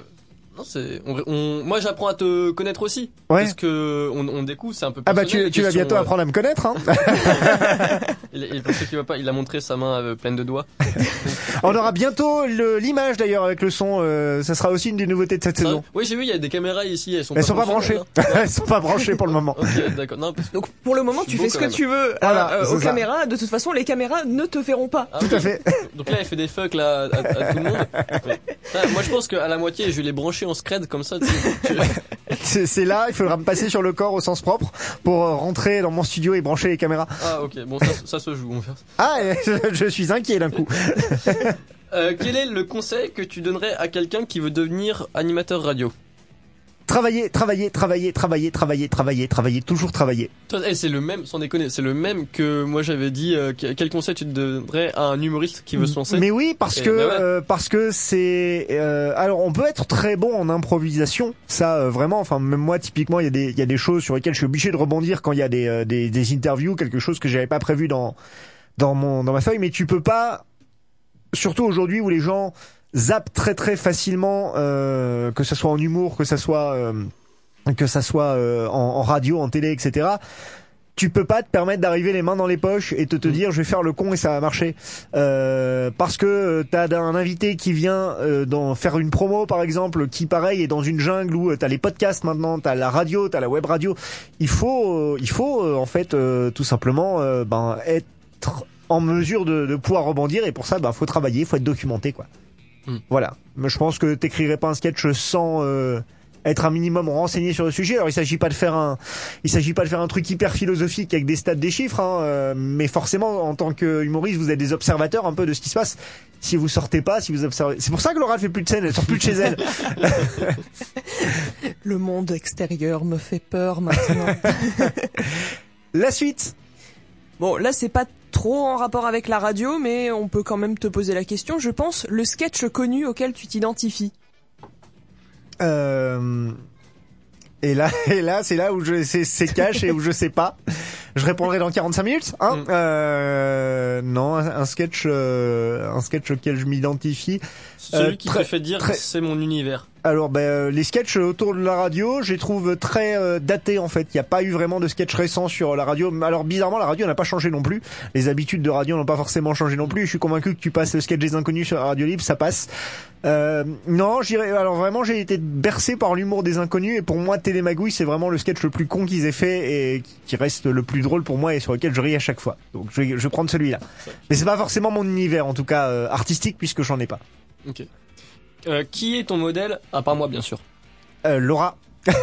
Non, c'est. On, on, moi, j'apprends à te connaître aussi. Ouais. Parce que on, on découvre, c'est un peu. Ah bah tu, tu vas bientôt euh... apprendre à me connaître. Hein. il, il, pour ceux qui voient pas, il a montré sa main euh, pleine de doigts. On aura bientôt le, l'image d'ailleurs avec le son. Euh, ça sera aussi une des nouveautés de cette ah, saison. Oui, j'ai vu, il y a des caméras ici. Elles sont elles pas, sont pas branchées. Elles sont pas branchées pour le moment. Ok, d'accord. Non, parce... Donc pour le moment, tu fais ce que tu veux voilà, euh, aux ça. caméras. De toute façon, les caméras ne te verront pas. Ah, tout okay. à fait. Donc là, elle fait des fucks là à, à tout le monde. Mais, là, moi, je pense qu'à la moitié, je vais les brancher en scred comme ça. c'est, c'est là, il faudra me passer sur le corps au sens propre pour rentrer dans mon studio et brancher les caméras. Ah ok, bon ça, ça se joue, on va faire ça. Ah, je suis inquiet d'un coup. euh, quel est le conseil que tu donnerais à quelqu'un qui veut devenir animateur radio? Travailler, travailler, travailler, travailler, travailler, travailler, travailler, toujours travailler. Eh, c'est le même, sans déconner, c'est le même que moi j'avais dit. Euh, quel conseil tu te donnerais à un humoriste qui veut se lancer? Mais oui, parce Et que bah ouais. euh, parce que c'est euh, alors on peut être très bon en improvisation, ça euh, vraiment. Enfin même moi typiquement il y a des il y a des choses sur lesquelles je suis obligé de rebondir quand il y a des euh, des, des interviews, quelque chose que j'avais pas prévu dans dans mon dans ma feuille. Mais tu peux pas, surtout aujourd'hui où les gens zappe très très facilement, euh, que ça soit en humour, que ça soit euh, que ça soit euh, en, en radio, en télé, et cetera. Tu peux pas te permettre d'arriver les mains dans les poches et te te dire je vais faire le con et ça va marcher, euh, parce que t'as un invité qui vient euh, dans faire une promo par exemple, qui pareil est dans une jungle où t'as les podcasts maintenant, t'as la radio, t'as la web radio. Il faut euh, il faut euh, en fait euh, tout simplement euh, ben être en mesure de, de pouvoir rebondir, et pour ça ben faut travailler, faut être documenté quoi. Mm. Voilà. Mais je pense que t'écrirais pas un sketch sans euh, être un minimum renseigné sur le sujet. Alors il s'agit pas de faire un, il s'agit pas de faire un truc hyper philosophique avec des stats, des chiffres, hein, euh, mais forcément en tant que humoriste, vous êtes des observateurs un peu de ce qui se passe. Si vous sortez pas, si vous observez, c'est pour ça que Laura fait plus de scène, elle sort plus de chez elle. Le monde extérieur me fait peur maintenant. La suite. Bon, là c'est pas trop en rapport avec la radio, mais on peut quand même te poser la question. Je pense, le sketch connu auquel tu t'identifies. Euh... Et là, et là, c'est là où je, c'est, c'est cash et où je sais pas. Je répondrai dans quarante-cinq minutes, hein. Mm. Euh, non, un, un sketch, euh, un sketch auquel je m'identifie. Celui euh, qui très, te fait dire très... c'est mon univers. Alors, ben, euh, les sketchs autour de la radio, je les trouve très euh, datés en fait. Il n'y a pas eu vraiment de sketch récent sur la radio. Alors bizarrement, la radio n'a pas changé non plus. Les habitudes de radio n'ont pas forcément changé non plus. Je suis convaincu que tu passes le sketch des inconnus sur la radio libre, ça passe. Euh, non, j'irais. Alors vraiment, j'ai été bercé par l'humour des inconnus, et pour moi, Télémagouille, c'est vraiment le sketch le plus con qu'ils aient fait et qui reste le plus drôle pour moi et sur lequel je ris à chaque fois. Donc, je vais, je vais prendre celui-là. Mais c'est pas forcément mon univers, en tout cas euh, artistique, puisque j'en ai pas. Ok. Euh, qui est ton modèle, à part moi, bien sûr? Euh, Laura.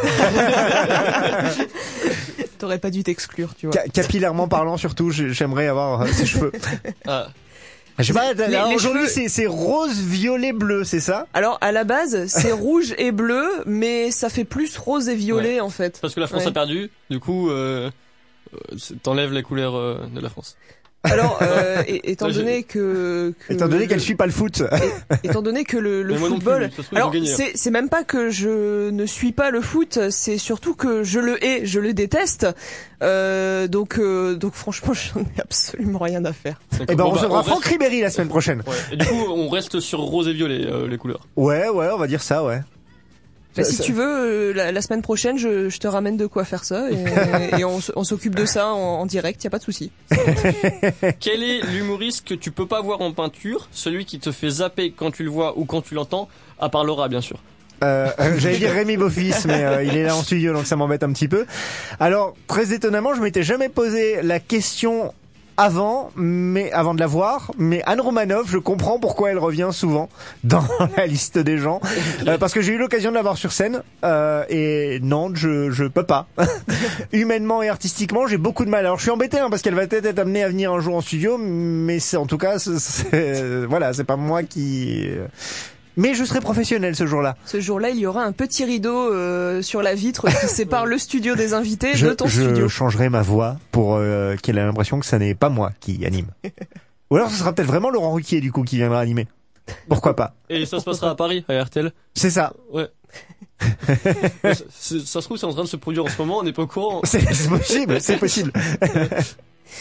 T'aurais pas dû t'exclure, tu vois. Ca- capillairement parlant, surtout, j'aimerais avoir euh, ses cheveux. Ah. Je sais pas, les, là, les aujourd'hui cheveux... c'est, c'est rose, violet, bleu, c'est ça? Alors à la base c'est rouge et bleu, mais ça fait plus rose et violet ouais. en fait. Parce que la France ouais. a perdu, du coup euh, t'enlèves les couleurs euh, de la France. Alors, euh, et, étant donné que, que étant donné qu'elle suit pas le foot, et, étant donné que le, le football, plus, alors c'est c'est même pas que je ne suis pas le foot, c'est surtout que je le hais, je le déteste. Euh, donc euh, donc franchement, j'en ai absolument rien à faire. Et ben on recevra Franck reste... Ribéry la semaine prochaine. Ouais. Et du coup, on reste sur rose et violet euh, les couleurs. Ouais ouais, on va dire ça, ouais. Bah, si ça... tu veux, euh, la, la semaine prochaine, je, je te ramène de quoi faire ça et, et on, on s'occupe de ça en, en direct, y a pas de souci. Quel est l'humoriste que tu peux pas voir en peinture, celui qui te fait zapper quand tu le vois ou quand tu l'entends, à part Laura bien sûr? Euh, euh, j'allais dire Rémi Beaufils, mais euh, il est là en studio, donc ça m'embête un petit peu. Alors, très étonnamment, je m'étais jamais posé la question avant, mais avant de la voir, mais Anne Romanoff, je comprends pourquoi elle revient souvent dans la liste des gens, euh, parce que j'ai eu l'occasion de la voir sur scène, euh, et non, je je peux pas. Humainement et artistiquement, j'ai beaucoup de mal. Alors je suis embêté hein, parce qu'elle va peut-être être amenée à venir un jour en studio, mais c'est en tout cas, c'est, c'est, voilà, c'est pas moi qui. Mais je serai professionnel ce jour-là. Ce jour-là, il y aura un petit rideau euh, sur la vitre qui sépare le studio des invités je, de ton je studio. Je changerai ma voix pour euh, qu'elle ait l'impression que ça n'est pas moi qui anime. Ou alors ce sera peut-être vraiment Laurent Ruquier du coup qui viendra animer. Pourquoi pas? Et ça se passera à Paris, à R T L. C'est ça. Ouais. ça, ça se trouve, c'est en train de se produire en ce moment, on n'est pas au courant. C'est, c'est possible, c'est possible.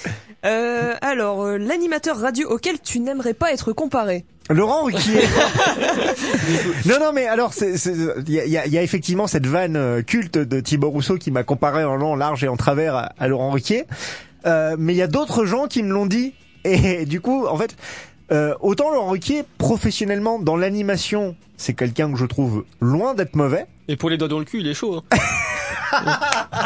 Euh, alors, euh, l'animateur radio auquel tu n'aimerais pas être comparé. Laurent Ruquier. non, non, mais alors, c'est, c'est, il y a, y a, y a effectivement cette vanne culte de Thibaut Rousseau qui m'a comparé en long, large et en travers à, à Laurent Ruquier. Euh, mais il y a d'autres gens qui me l'ont dit. Et du coup, en fait, euh, autant Laurent Ruquier, professionnellement, dans l'animation, c'est quelqu'un que je trouve loin d'être mauvais. Et pour les doigts dans le cul, il est chaud. Hein.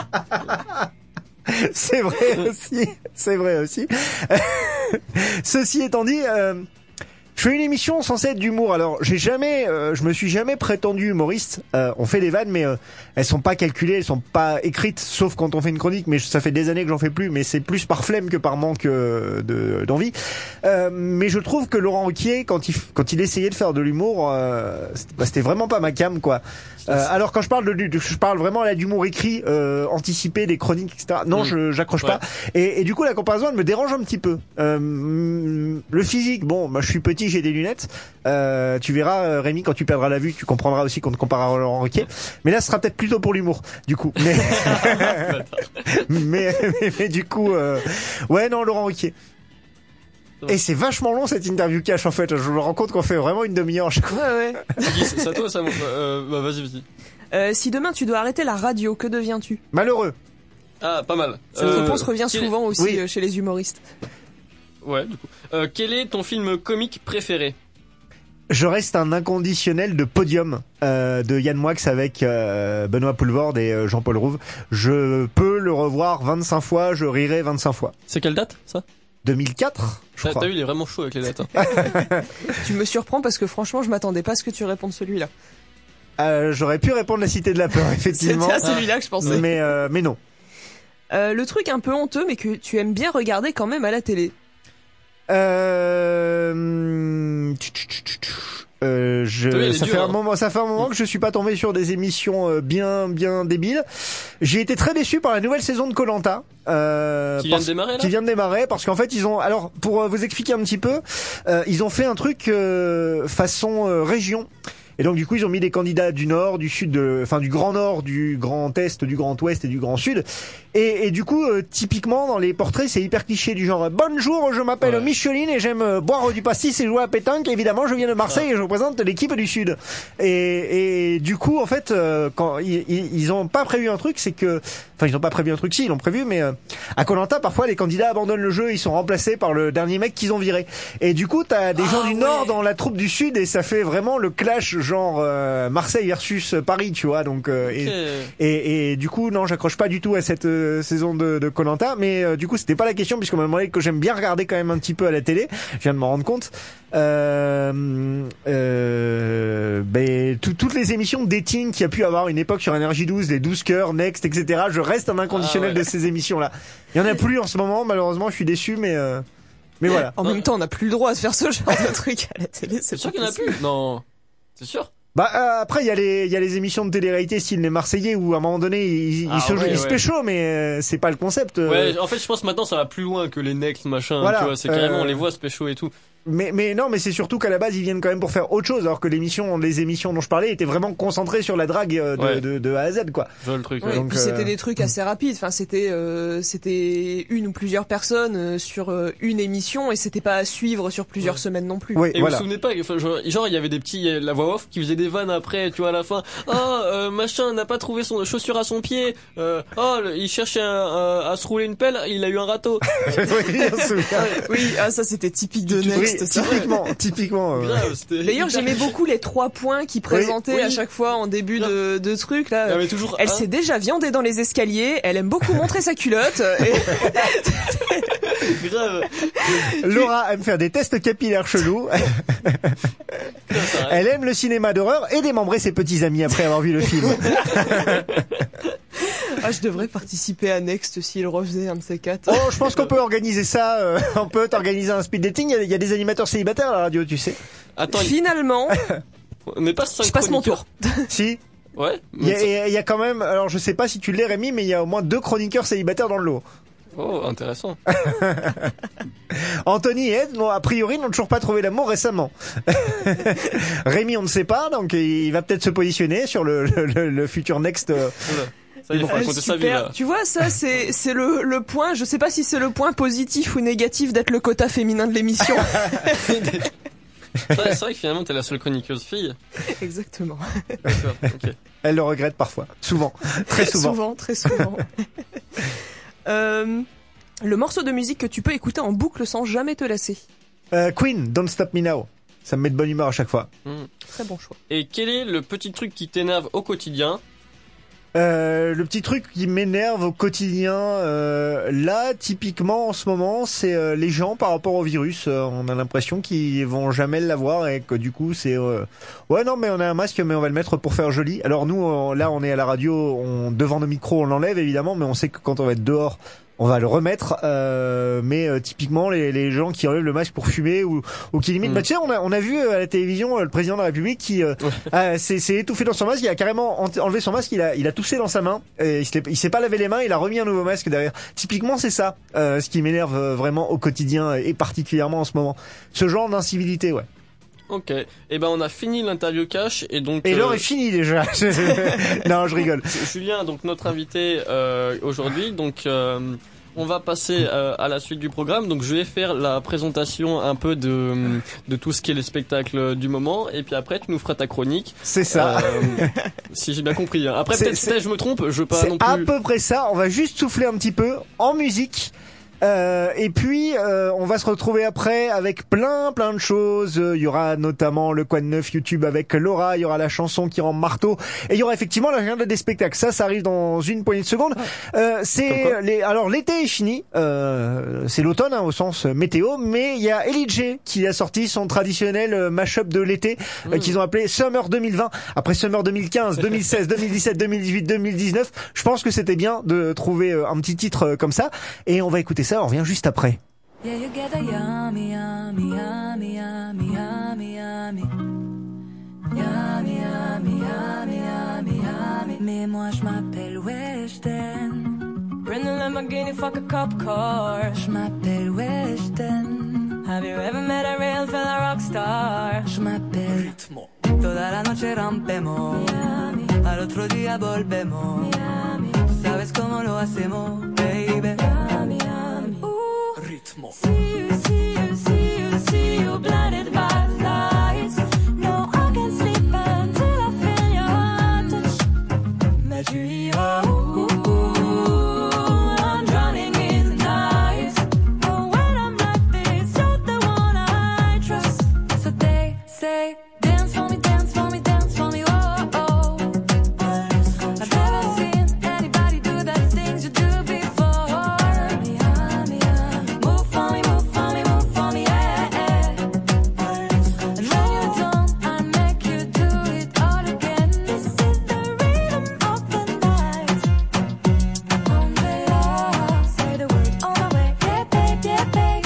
C'est vrai aussi, c'est vrai aussi. Ceci étant dit, euh, je fais une émission censée être d'humour. Alors, j'ai jamais, euh, je me suis jamais prétendu humoriste. Euh, on fait des vannes, mais euh, elles sont pas calculées, elles sont pas écrites, sauf quand on fait une chronique. Mais ça fait des années que j'en fais plus, mais c'est plus par flemme que par manque euh, de d'envie. Euh, mais je trouve que Laurent Ruquier, quand il quand il essayait de faire de l'humour, euh, c'était, bah, c'était vraiment pas ma cam, quoi. Euh, alors quand je parle de, de je parle vraiment là d'humour écrit, euh, anticipé, des chroniques, et cetera. Non, mmh. je j'accroche ouais. pas. Et, et du coup la comparaison elle me dérange un petit peu. Euh, le physique, bon, moi je suis petit, j'ai des lunettes. Euh, tu verras, Rémi, quand tu perdras la vue, tu comprendras aussi qu'on te compare à Laurent Ruquier. Mais là, ce sera peut-être plutôt pour l'humour, du coup. Mais mais, mais, mais du coup, euh... ouais, non, Laurent Ruquier. Et c'est vachement long cette interview cash en fait. Je me rends compte qu'on fait vraiment une demi-heure. Ouais ouais. C'est à toi ça. Euh, bah vas-y vas-y. Euh, si demain tu dois arrêter la radio, que deviens-tu? Malheureux. Ah pas mal. Cette euh, réponse revient souvent est... aussi oui. chez les humoristes. Ouais du coup. Euh, quel est ton film comique préféré? Je reste un inconditionnel de Podium euh, de Yann Moix avec euh, Benoît Poelvoorde et euh, Jean-Paul Rouve. Je peux le revoir vingt-cinq fois, je rirai vingt-cinq fois. C'est quelle date ça? deux mille quatre, je t'as, crois. T'as vu, il est vraiment chaud avec les dates. Hein. Tu me surprends parce que franchement, je m'attendais pas à ce que tu répondes celui-là. Euh, j'aurais pu répondre La Cité de la Peur, effectivement. C'était à celui-là que je pensais. Mais, euh, mais non. Euh, le truc un peu honteux, mais que tu aimes bien regarder quand même à la télé. Euh... Euh, je, ça, dur, fait un hein. moment, ça fait un moment que je suis pas tombé sur des émissions euh, bien bien débiles. J'ai été très déçu par la nouvelle saison de Koh-Lanta. Euh, qui vient de démarrer là Qui vient de démarrer parce qu'en fait ils ont, alors pour vous expliquer un petit peu, euh, ils ont fait un truc euh, façon euh, région. Et donc du coup ils ont mis des candidats du nord, du sud, de, enfin du grand nord, du grand est, du grand ouest et du grand sud. Et, et du coup euh, typiquement dans les portraits c'est hyper cliché du genre bonjour, je m'appelle ouais. Micheline et j'aime euh, boire du pastis et jouer à pétanque. Évidemment je viens de Marseille ouais. et je représente l'équipe du sud. Et, et du coup en fait euh, quand ils, ils ont pas prévu un truc, c'est que, enfin ils ont pas prévu un truc, si ils l'ont prévu, mais euh, à Koh-Lanta parfois les candidats abandonnent le jeu, ils sont remplacés par le dernier mec qu'ils ont viré. Et du coup t'as des ah, gens du ouais. nord dans la troupe du sud et ça fait vraiment le clash genre euh, Marseille versus Paris, tu vois. Donc euh, okay. et, et, et du coup non, j'accroche pas du tout à cette euh, saison de de Koh-Lanta, mais euh, du coup c'était pas la question puisqu'on m'a demandé que j'aime bien regarder quand même un petit peu à la télé. Je viens de m'en rendre compte. Euh, euh, ben tout, toutes les émissions de dating qu'il y a pu avoir une époque sur Énergie douze, les douze cœurs, Next, et cetera. Je reste un inconditionnel ah ouais. de ces émissions-là. Il y en a plus en ce moment, malheureusement, je suis déçu, mais euh, mais voilà. En même temps, on n'a plus le droit de faire ce genre de truc à la télé. C'est, c'est sûr qu'il n'y en a plus. Non, c'est sûr. Bah euh, après il y a les il y a les émissions de télé-réalité style les Marseillais où à un moment donné ils, ah, ils se ouais, ils ouais. se pécho mais euh, c'est pas le concept. Euh... Ouais, en fait je pense maintenant ça va plus loin que les Next machin, voilà, tu vois, c'est carrément euh... on les voit se pécho et tout. Mais mais non, mais c'est surtout qu'à la base ils viennent quand même pour faire autre chose, alors que l'émission, les émissions dont je parlais étaient vraiment concentrées sur la drague euh, de, ouais. de, de de A à Z quoi. Je vois le truc. Ouais, Donc, et puis euh... c'était des trucs assez rapides. Enfin c'était euh, c'était une ou plusieurs personnes euh, sur euh, une émission et c'était pas à suivre sur plusieurs ouais. semaines non plus. Oui, et voilà. vous vous souvenez pas, enfin, genre, genre il y avait des petits la voix off qui faisait des vannes après, tu vois à la fin. Ah oh, euh, machin n'a pas trouvé son chaussure à son pied. Euh, oh il cherchait un, un, à se rouler une pelle, il a eu un râteau. Oui, ah ça c'était typique de Next. Oui, typiquement. Typiquement. Euh... Grave, d'ailleurs, j'aimais beaucoup les trois points qui présentaient oui, oui. à chaque fois en début de, de truc là. Elle, toujours elle un... s'est déjà viandée dans les escaliers. Elle aime beaucoup montrer sa culotte. Et... Grave. Laura aime faire des tests capillaires chelous. Elle aime le cinéma d'horreur et démembrer ses petits amis après avoir vu le film. Ah, je devrais participer à Next s'il refaisait un de ces quatre. Oh, je pense qu'on peut organiser ça. Euh, on peut organiser un speed dating. Il y, y a des animateurs célibataires à la radio, tu sais. Attends, finalement, on n'est pas cinq je passe mon tour. Si. Ouais. Il y, a, il y a quand même. Alors, je sais pas si tu l'es, Rémi, mais il y a au moins deux chroniqueurs célibataires dans le lot. Oh, intéressant. Anthony et Ed, bon, a priori, n'ont toujours pas trouvé l'amour récemment. Rémi, on ne sait pas, donc il va peut-être se positionner sur le, le, le futur Next. Euh, Ça, il faut Ah, raconter sa vie, super. là. Tu vois, ça, c'est, c'est le, le point, je sais pas si c'est le point positif ou négatif d'être le quota féminin de l'émission. C'est vrai, c'est vrai que finalement, t'es la seule chroniqueuse fille. Exactement. D'accord, ok. Elle le regrette parfois. Souvent. Très souvent. Souvent, très souvent. euh, le morceau de musique que tu peux écouter en boucle sans jamais te lasser. Euh, Queen, Don't Stop Me Now. Ça me met de bonne humeur à chaque fois. Mm. Très bon choix. Et quel est le petit truc qui t'énerve au quotidien? Euh, le petit truc qui m'énerve au quotidien, euh, là, typiquement en ce moment, c'est euh, les gens par rapport au virus. Euh, on a l'impression qu'ils vont jamais l'avoir et que du coup, c'est euh, ouais non, mais on a un masque, mais on va le mettre pour faire joli. Alors nous, euh, là, on est à la radio, on, devant nos micros, on l'enlève évidemment, mais on sait que quand on va être dehors, on va le remettre. Euh, mais euh, typiquement, les, les gens qui enlèvent le masque pour fumer ou, ou qui limitent. Mm. Bah tu sais, on a, on a vu euh, à la télévision euh, le président de la République qui euh, ah, s'est, s'est étouffé dans son masque. Il a carrément en- enlevé son masque. Il a, il a toussé dans sa main. Et il, s'est, il s'est pas lavé les mains. Il a remis un nouveau masque derrière. Typiquement, c'est ça, euh, ce qui m'énerve euh, vraiment au quotidien et particulièrement en ce moment. Ce genre d'incivilité, ouais. Ok. Et ben, on a fini l'interview cash et donc. Et euh, l'heure est finie déjà. Non, je rigole. Julien, donc notre invité euh, aujourd'hui, donc. Euh, On va passer euh, à la suite du programme. Donc je vais faire la présentation un peu de de tout ce qui est les spectacles du moment, et puis après tu nous feras ta chronique. C'est ça. Euh, si j'ai bien compris. Hein. Après C'est- peut-être c'est- peut-être je me trompe. Je veux pas C'est non plus. à peu près ça. On va juste souffler un petit peu en musique. Euh, et puis euh, on va se retrouver après avec plein plein de choses. Il y aura notamment le Quoi de neuf YouTube avec Laura, il y aura la chanson qui rend marteau, et il y aura effectivement l'agenda des spectacles. Ça, ça arrive dans une poignée de secondes. Euh, c'est les, alors l'été est fini, euh, c'est l'automne hein, au sens météo, mais il y a Ellie J qui a sorti son traditionnel euh, mash-up de l'été euh, qu'ils ont appelé Summer deux mille vingt. Après Summer deux mille quinze, deux mille seize, deux mille dix-sept, deux mille dix-huit, deux mille dix-neuf, je pense que c'était bien de trouver euh, un petit titre euh, comme ça, et on va écouter ça. On revient juste après. Yeah, you get a yummy, yummy, yummy, yummy, yummy, yummy. Yummy, yummy, yummy, yummy, yummy. Mais moi je m'appelle Weshden. Bring the Lamborghini, fuck a cop car. Je m'appelle Weshden. Have you ever met a real fella rock star? Je m'appelle Ritmo. Toda la noche rompemos. Miami, Al otro día volvemos. Miami, Tú sabes cómo lo hacemos, baby. Miami, Miami. Ooh, Ritmo. See you, see you, see you, see you, blinded by lights. No, I can't sleep until I feel your touch. Mais tu iras Ooh, I'm drowning in the night. But when I'm like this, you're the one I trust. So they say, Dance for me, dance for me, dance for me, oh, oh. I've never seen anybody do the things you do before. Yummy, yummy, yummy. Move for me, move for me, move for me, yeah, yeah. And when you don't, I make you do it all again. This is the rhythm of the night. On the law, say the word on my way, yeah, babe, yeah, babe.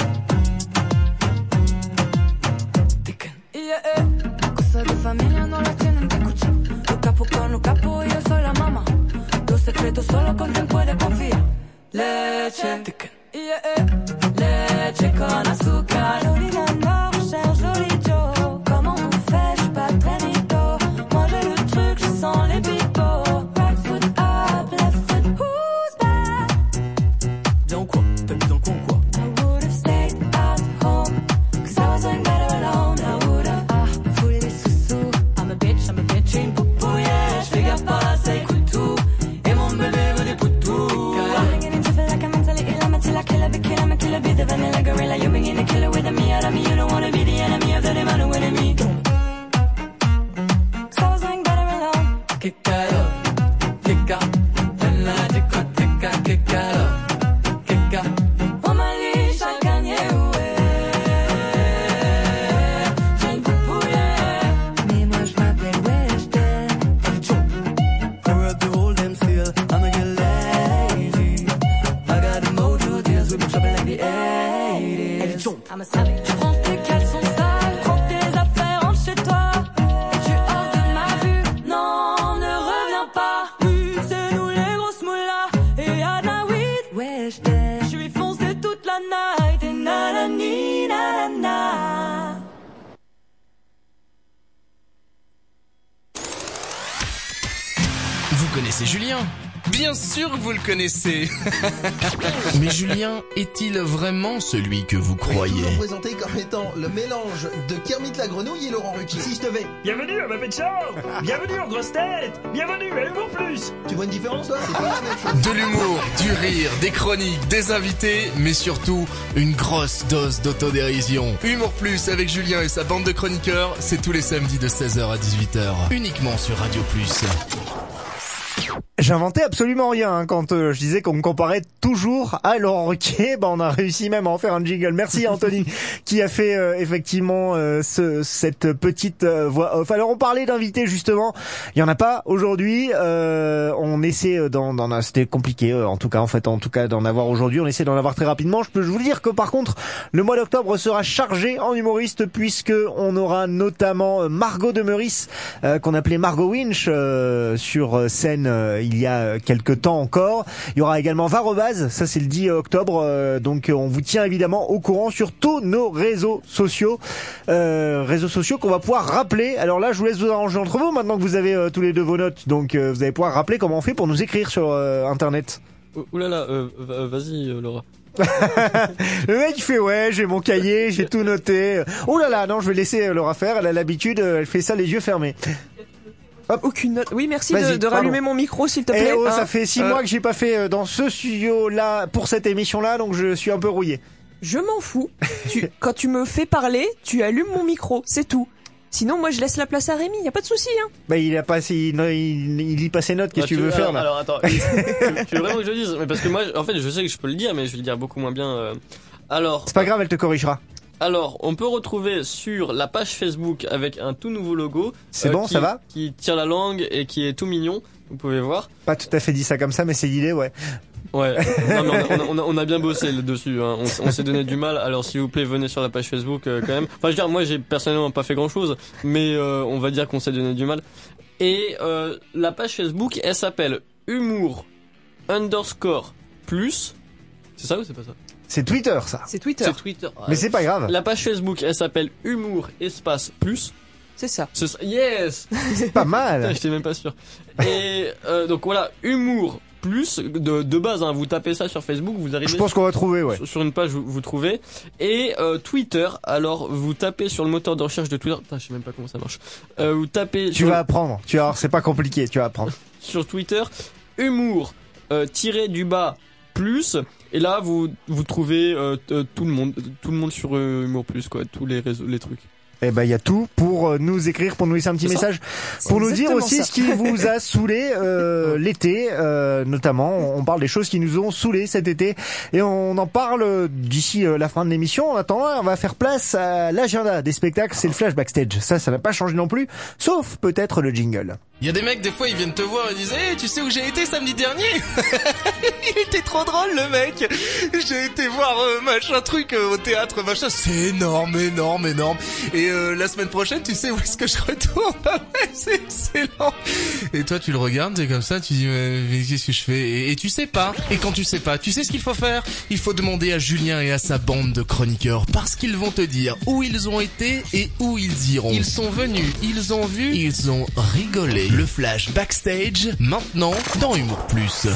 Yeah, eh. Cosas de familia no las tienen que escuchar. Los capos con los capos y yo soy la mamá. Los secretos solo con quien puede confiar. Leche, Yeah, eh. Leche con azúcar. Jolie nana, recherche joli Joe. Comment on fait, j'suis pas très mytho. Moi j'ai le truc, je sens les picots. Right foot up, left foot, who's back? Dans quoi? T'as mis dans quoi ou quoi? I would've stayed at home, cause I was doing better alone. I would've, ah, foulé les sous-sous. I'm a bitch, I'm a bitch, j'ai une poupou, yeah. J'fais gaffe par là, ça écoute tout. Et mon bébé me dépoute tout. Running in it, feel like I'm mentally ill. I'm a till I kill a big killer, I'm a killer, be the vanilla gorilla. You bring in a killer with a me out of me. You don't wanna be the enemy of the demon who enemy. Cause I was doing better alone. Que calor, que ca. En la discoteca, que calor, que ca. On m'a dit chacun y est où j'ai une poupou, yeah. Mais moi je m'appelle Weshden. Hurry up the whole damn still, I'ma get lazy. I got the mojo deals, we been shopping like the eighties. I'm a savage. Tu prends tes caleçons sales, prends tes affaires, rentre chez toi. Et tu hors de ma vue, non, ne reviens pas. Oui, c'est nous les grosses moulas, et Anna Weed. Weshden. Je suis foncé toute la night, et nanani, nanana. Vous connaissez Julien? Bien sûr que vous le connaissez. Mais Julien est-il vraiment celui que vous croyez? Toujours présenté comme étant le mélange de Kermit la grenouille et Laurent Ruquier. Si je te vais. Bienvenue à ma pet show. Bienvenue en grosse tête. Bienvenue à Humour Plus. Tu vois une différence là? C'est pas la même chose. De l'humour, du rire, des chroniques, des invités, mais surtout une grosse dose d'autodérision. Humour Plus avec Julien et sa bande de chroniqueurs, c'est tous les samedis de seize heures à dix-huit heures, uniquement sur Radio Plus. J'inventais absolument rien hein, quand euh, je disais qu'on me comparait toujours à Laurent Ruquier. Bah, on a réussi même à en faire un jingle. Merci à Anthony qui a fait euh, effectivement euh, ce, cette petite euh, voix off. Alors on parlait d'invités justement. Il y en a pas aujourd'hui. Euh, on essaie d'en, d'en c'était compliqué euh, en tout cas en fait en tout cas d'en avoir aujourd'hui. On essaie d'en avoir très rapidement. Je peux vous dire que par contre le mois d'octobre sera chargé en humoriste puisque on aura notamment Margot de Meurice euh, qu'on appelait Margot Winch euh, sur scène. Euh, il y a quelques temps encore. Il y aura également Varobaz, ça c'est le dix octobre, euh, donc on vous tient évidemment au courant sur tous nos réseaux sociaux, euh, réseaux sociaux qu'on va pouvoir rappeler. Alors là, je vous laisse vous arranger entre vous maintenant que vous avez euh, tous les deux vos notes, donc euh, vous allez pouvoir rappeler comment on fait pour nous écrire sur euh, internet. Ouh là là, euh, vas-y euh, Laura. Le mec il fait ouais, j'ai mon cahier, j'ai tout noté. Oh là là, non, je vais laisser Laura faire, elle a l'habitude, elle fait ça les yeux fermés. Hop. Aucune note. Oui, merci de, de rallumer mon micro, s'il te plaît. Eh oh, hein. Ça fait six euh... mois que j'ai pas fait dans ce studio-là pour cette émission-là, donc je suis un peu rouillé. Je m'en fous. tu, quand tu me fais parler, tu allumes mon micro, c'est tout. Sinon, moi, je laisse la place à Rémi, y a pas de souci, hein. Bah, il a pas, il, il, il lit pas ses notes, qu'est-ce que ah, tu veux alors, faire, là? Alors, attends. tu, tu veux vraiment que je le dise? Mais parce que moi, en fait, je sais que je peux le dire, mais je vais le dire beaucoup moins bien. Euh... Alors. C'est pas grave, elle te corrigera. Alors, on peut retrouver sur la page Facebook avec un tout nouveau logo. C'est euh, bon, qui, ça va? Qui tire la langue et qui est tout mignon. Vous pouvez voir. Pas tout à fait dit ça comme ça, mais c'est l'idée, ouais. Ouais. Non, mais on a, on a, on a bien bossé dessus. Hein. On, on s'est donné du mal. Alors, s'il vous plaît, venez sur la page Facebook euh, quand même. Enfin, je veux dire, moi, j'ai personnellement pas fait grand chose, mais euh, on va dire qu'on s'est donné du mal. Et euh, la page Facebook, elle s'appelle Humour underscore plus. C'est ça ou c'est pas ça? C'est Twitter, ça. C'est Twitter. C'est Twitter. Mais ouais. C'est pas grave. La page Facebook, elle s'appelle Humour espace plus. C'est ça. C'est ça. Yes. C'est pas mal. J'étais même pas sûr. Et euh, donc voilà, Humour plus de, de base. Hein, vous tapez ça sur Facebook, vous arrivez. Je pense qu'on va trouver, ouais. Sur, sur une page, vous, vous trouvez. Et euh, Twitter. Alors, vous tapez sur le moteur de recherche de Twitter. Putain, je sais même pas comment ça marche. Euh, vous tapez. Tu vas apprendre. Tu vas. C'est pas compliqué. Tu vas apprendre. Sur Twitter, Humour euh, tiré du bas plus. Et là, vous vous trouvez euh, t- tout le monde, tout le monde sur euh, Humour Plus, quoi, tous les réseaux, les trucs. Eh ben, il y a tout pour euh, nous écrire, pour nous laisser un petit c'est message, ça. pour nous dire aussi ça. ce qui vous a saoulé euh, l'été, euh, notamment. On parle des choses qui nous ont saoulé cet été et on en parle d'ici euh, la fin de l'émission. En attendant, on va faire place à l'agenda des spectacles. C'est le flash backstage. Ça, ça n'a pas changé non plus, sauf peut-être le jingle. Il y a des mecs, des fois, ils viennent te voir et disent « Hey, tu sais où j'ai été samedi dernier ?» Il était trop drôle, le mec. J'ai été voir euh, machin truc euh, au théâtre, machin. C'est énorme, énorme, énorme. Et euh, la semaine prochaine, tu sais où est-ce que je retourne? Ah ouais, c'est excellent. Et toi, tu le regardes, t'es comme ça, tu dis mais, mais qu'est-ce que je fais et, et tu sais pas. Et quand tu sais pas, tu sais ce qu'il faut faire? Il faut demander à Julien et à sa bande de chroniqueurs parce qu'ils vont te dire où ils ont été et où ils iront. Ils sont venus, ils ont vu, ils ont rigolé. Le flash backstage, maintenant dans Humour Plus.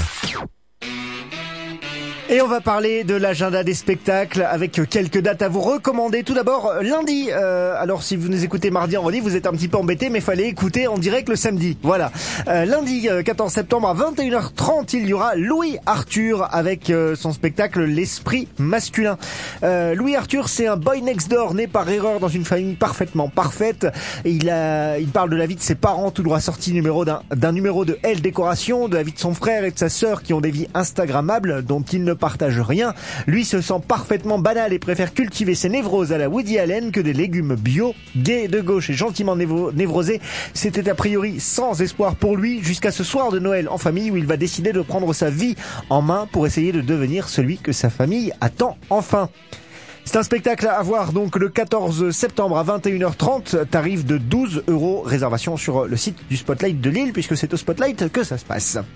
Et on va parler de l'agenda des spectacles avec quelques dates à vous recommander. Tout d'abord, lundi. Euh, alors, si vous nous écoutez mardi en redit, vous êtes un petit peu embêtés, mais fallait écouter en direct le samedi. Voilà. Euh, lundi quatorze septembre à vingt et une heures trente, il y aura Louis Arthur avec euh, son spectacle L'Esprit masculin. Euh, Louis Arthur, c'est un boy next door né par erreur dans une famille parfaitement parfaite. Et il a, il parle de la vie de ses parents, tout droit sorti numéro d'un, d'un numéro de L Décoration, de la vie de son frère et de sa sœur qui ont des vies instagrammables dont il ne partage rien. Lui se sent parfaitement banal et préfère cultiver ses névroses à la Woody Allen que des légumes bio. Gay, de gauche et gentiment névo- névrosé, c'était a priori sans espoir pour lui jusqu'à ce soir de Noël en famille où il va décider de prendre sa vie en main pour essayer de devenir celui que sa famille attend enfin. C'est un spectacle à voir donc le quatorze septembre à vingt et une heures trente, tarif de douze euros, réservation sur le site du Spotlight de Lille puisque c'est au Spotlight que ça se passe.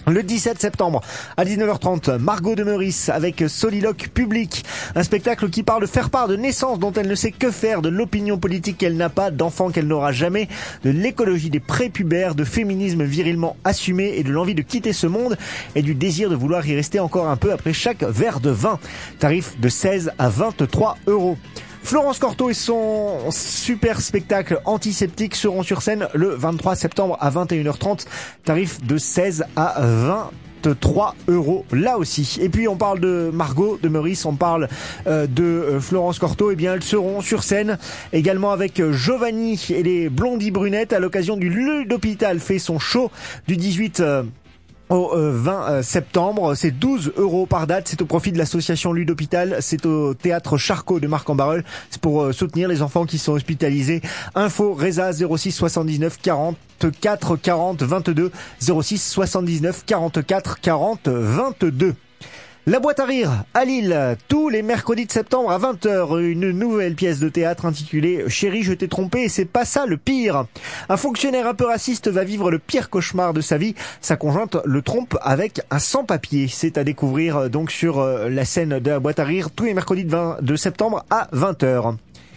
Le dix-sept septembre à dix-neuf heures trente, Margot de Meurice avec Soliloque public, un spectacle qui parle de faire part de naissance dont elle ne sait que faire, de l'opinion politique qu'elle n'a pas, d'enfants qu'elle n'aura jamais, de l'écologie des prépubères, de féminisme virilement assumé et de l'envie de quitter ce monde et du désir de vouloir y rester encore un peu après chaque verre de vin. Tarif de seize à vingt-trois euros. Florence Cortot et son super spectacle antiseptique seront sur scène le vingt-trois septembre à vingt et une heures trente. Tarif de seize à vingt-trois euros là aussi. Et puis on parle de Margot de Meurice, on parle euh, de euh, Florence Cortot. Eh bien elles seront sur scène également avec euh, Giovanni et les Blondies Brunettes à l'occasion du Ludhôpital fait son show du dix-huit euh, au vingt septembre. C'est douze euros par date. C'est au profit de l'association Ludhôpital. C'est au théâtre Charcot de Marc-en-Barœul. C'est pour soutenir les enfants qui sont hospitalisés. Info Reza zéro six soixante-dix-neuf quarante-quatre quarante vingt-deux zéro six soixante-dix-neuf quarante-quatre quarante vingt-deux. La boîte à rire à Lille, tous les mercredis de septembre à vingt heures, une nouvelle pièce de théâtre intitulée « Chérie, je t'ai trompé et c'est pas ça le pire ». Un fonctionnaire un peu raciste va vivre le pire cauchemar de sa vie. Sa conjointe le trompe avec un sans-papier. C'est à découvrir donc sur la scène de la boîte à rire tous les mercredis de, vingt, de septembre à vingt heures.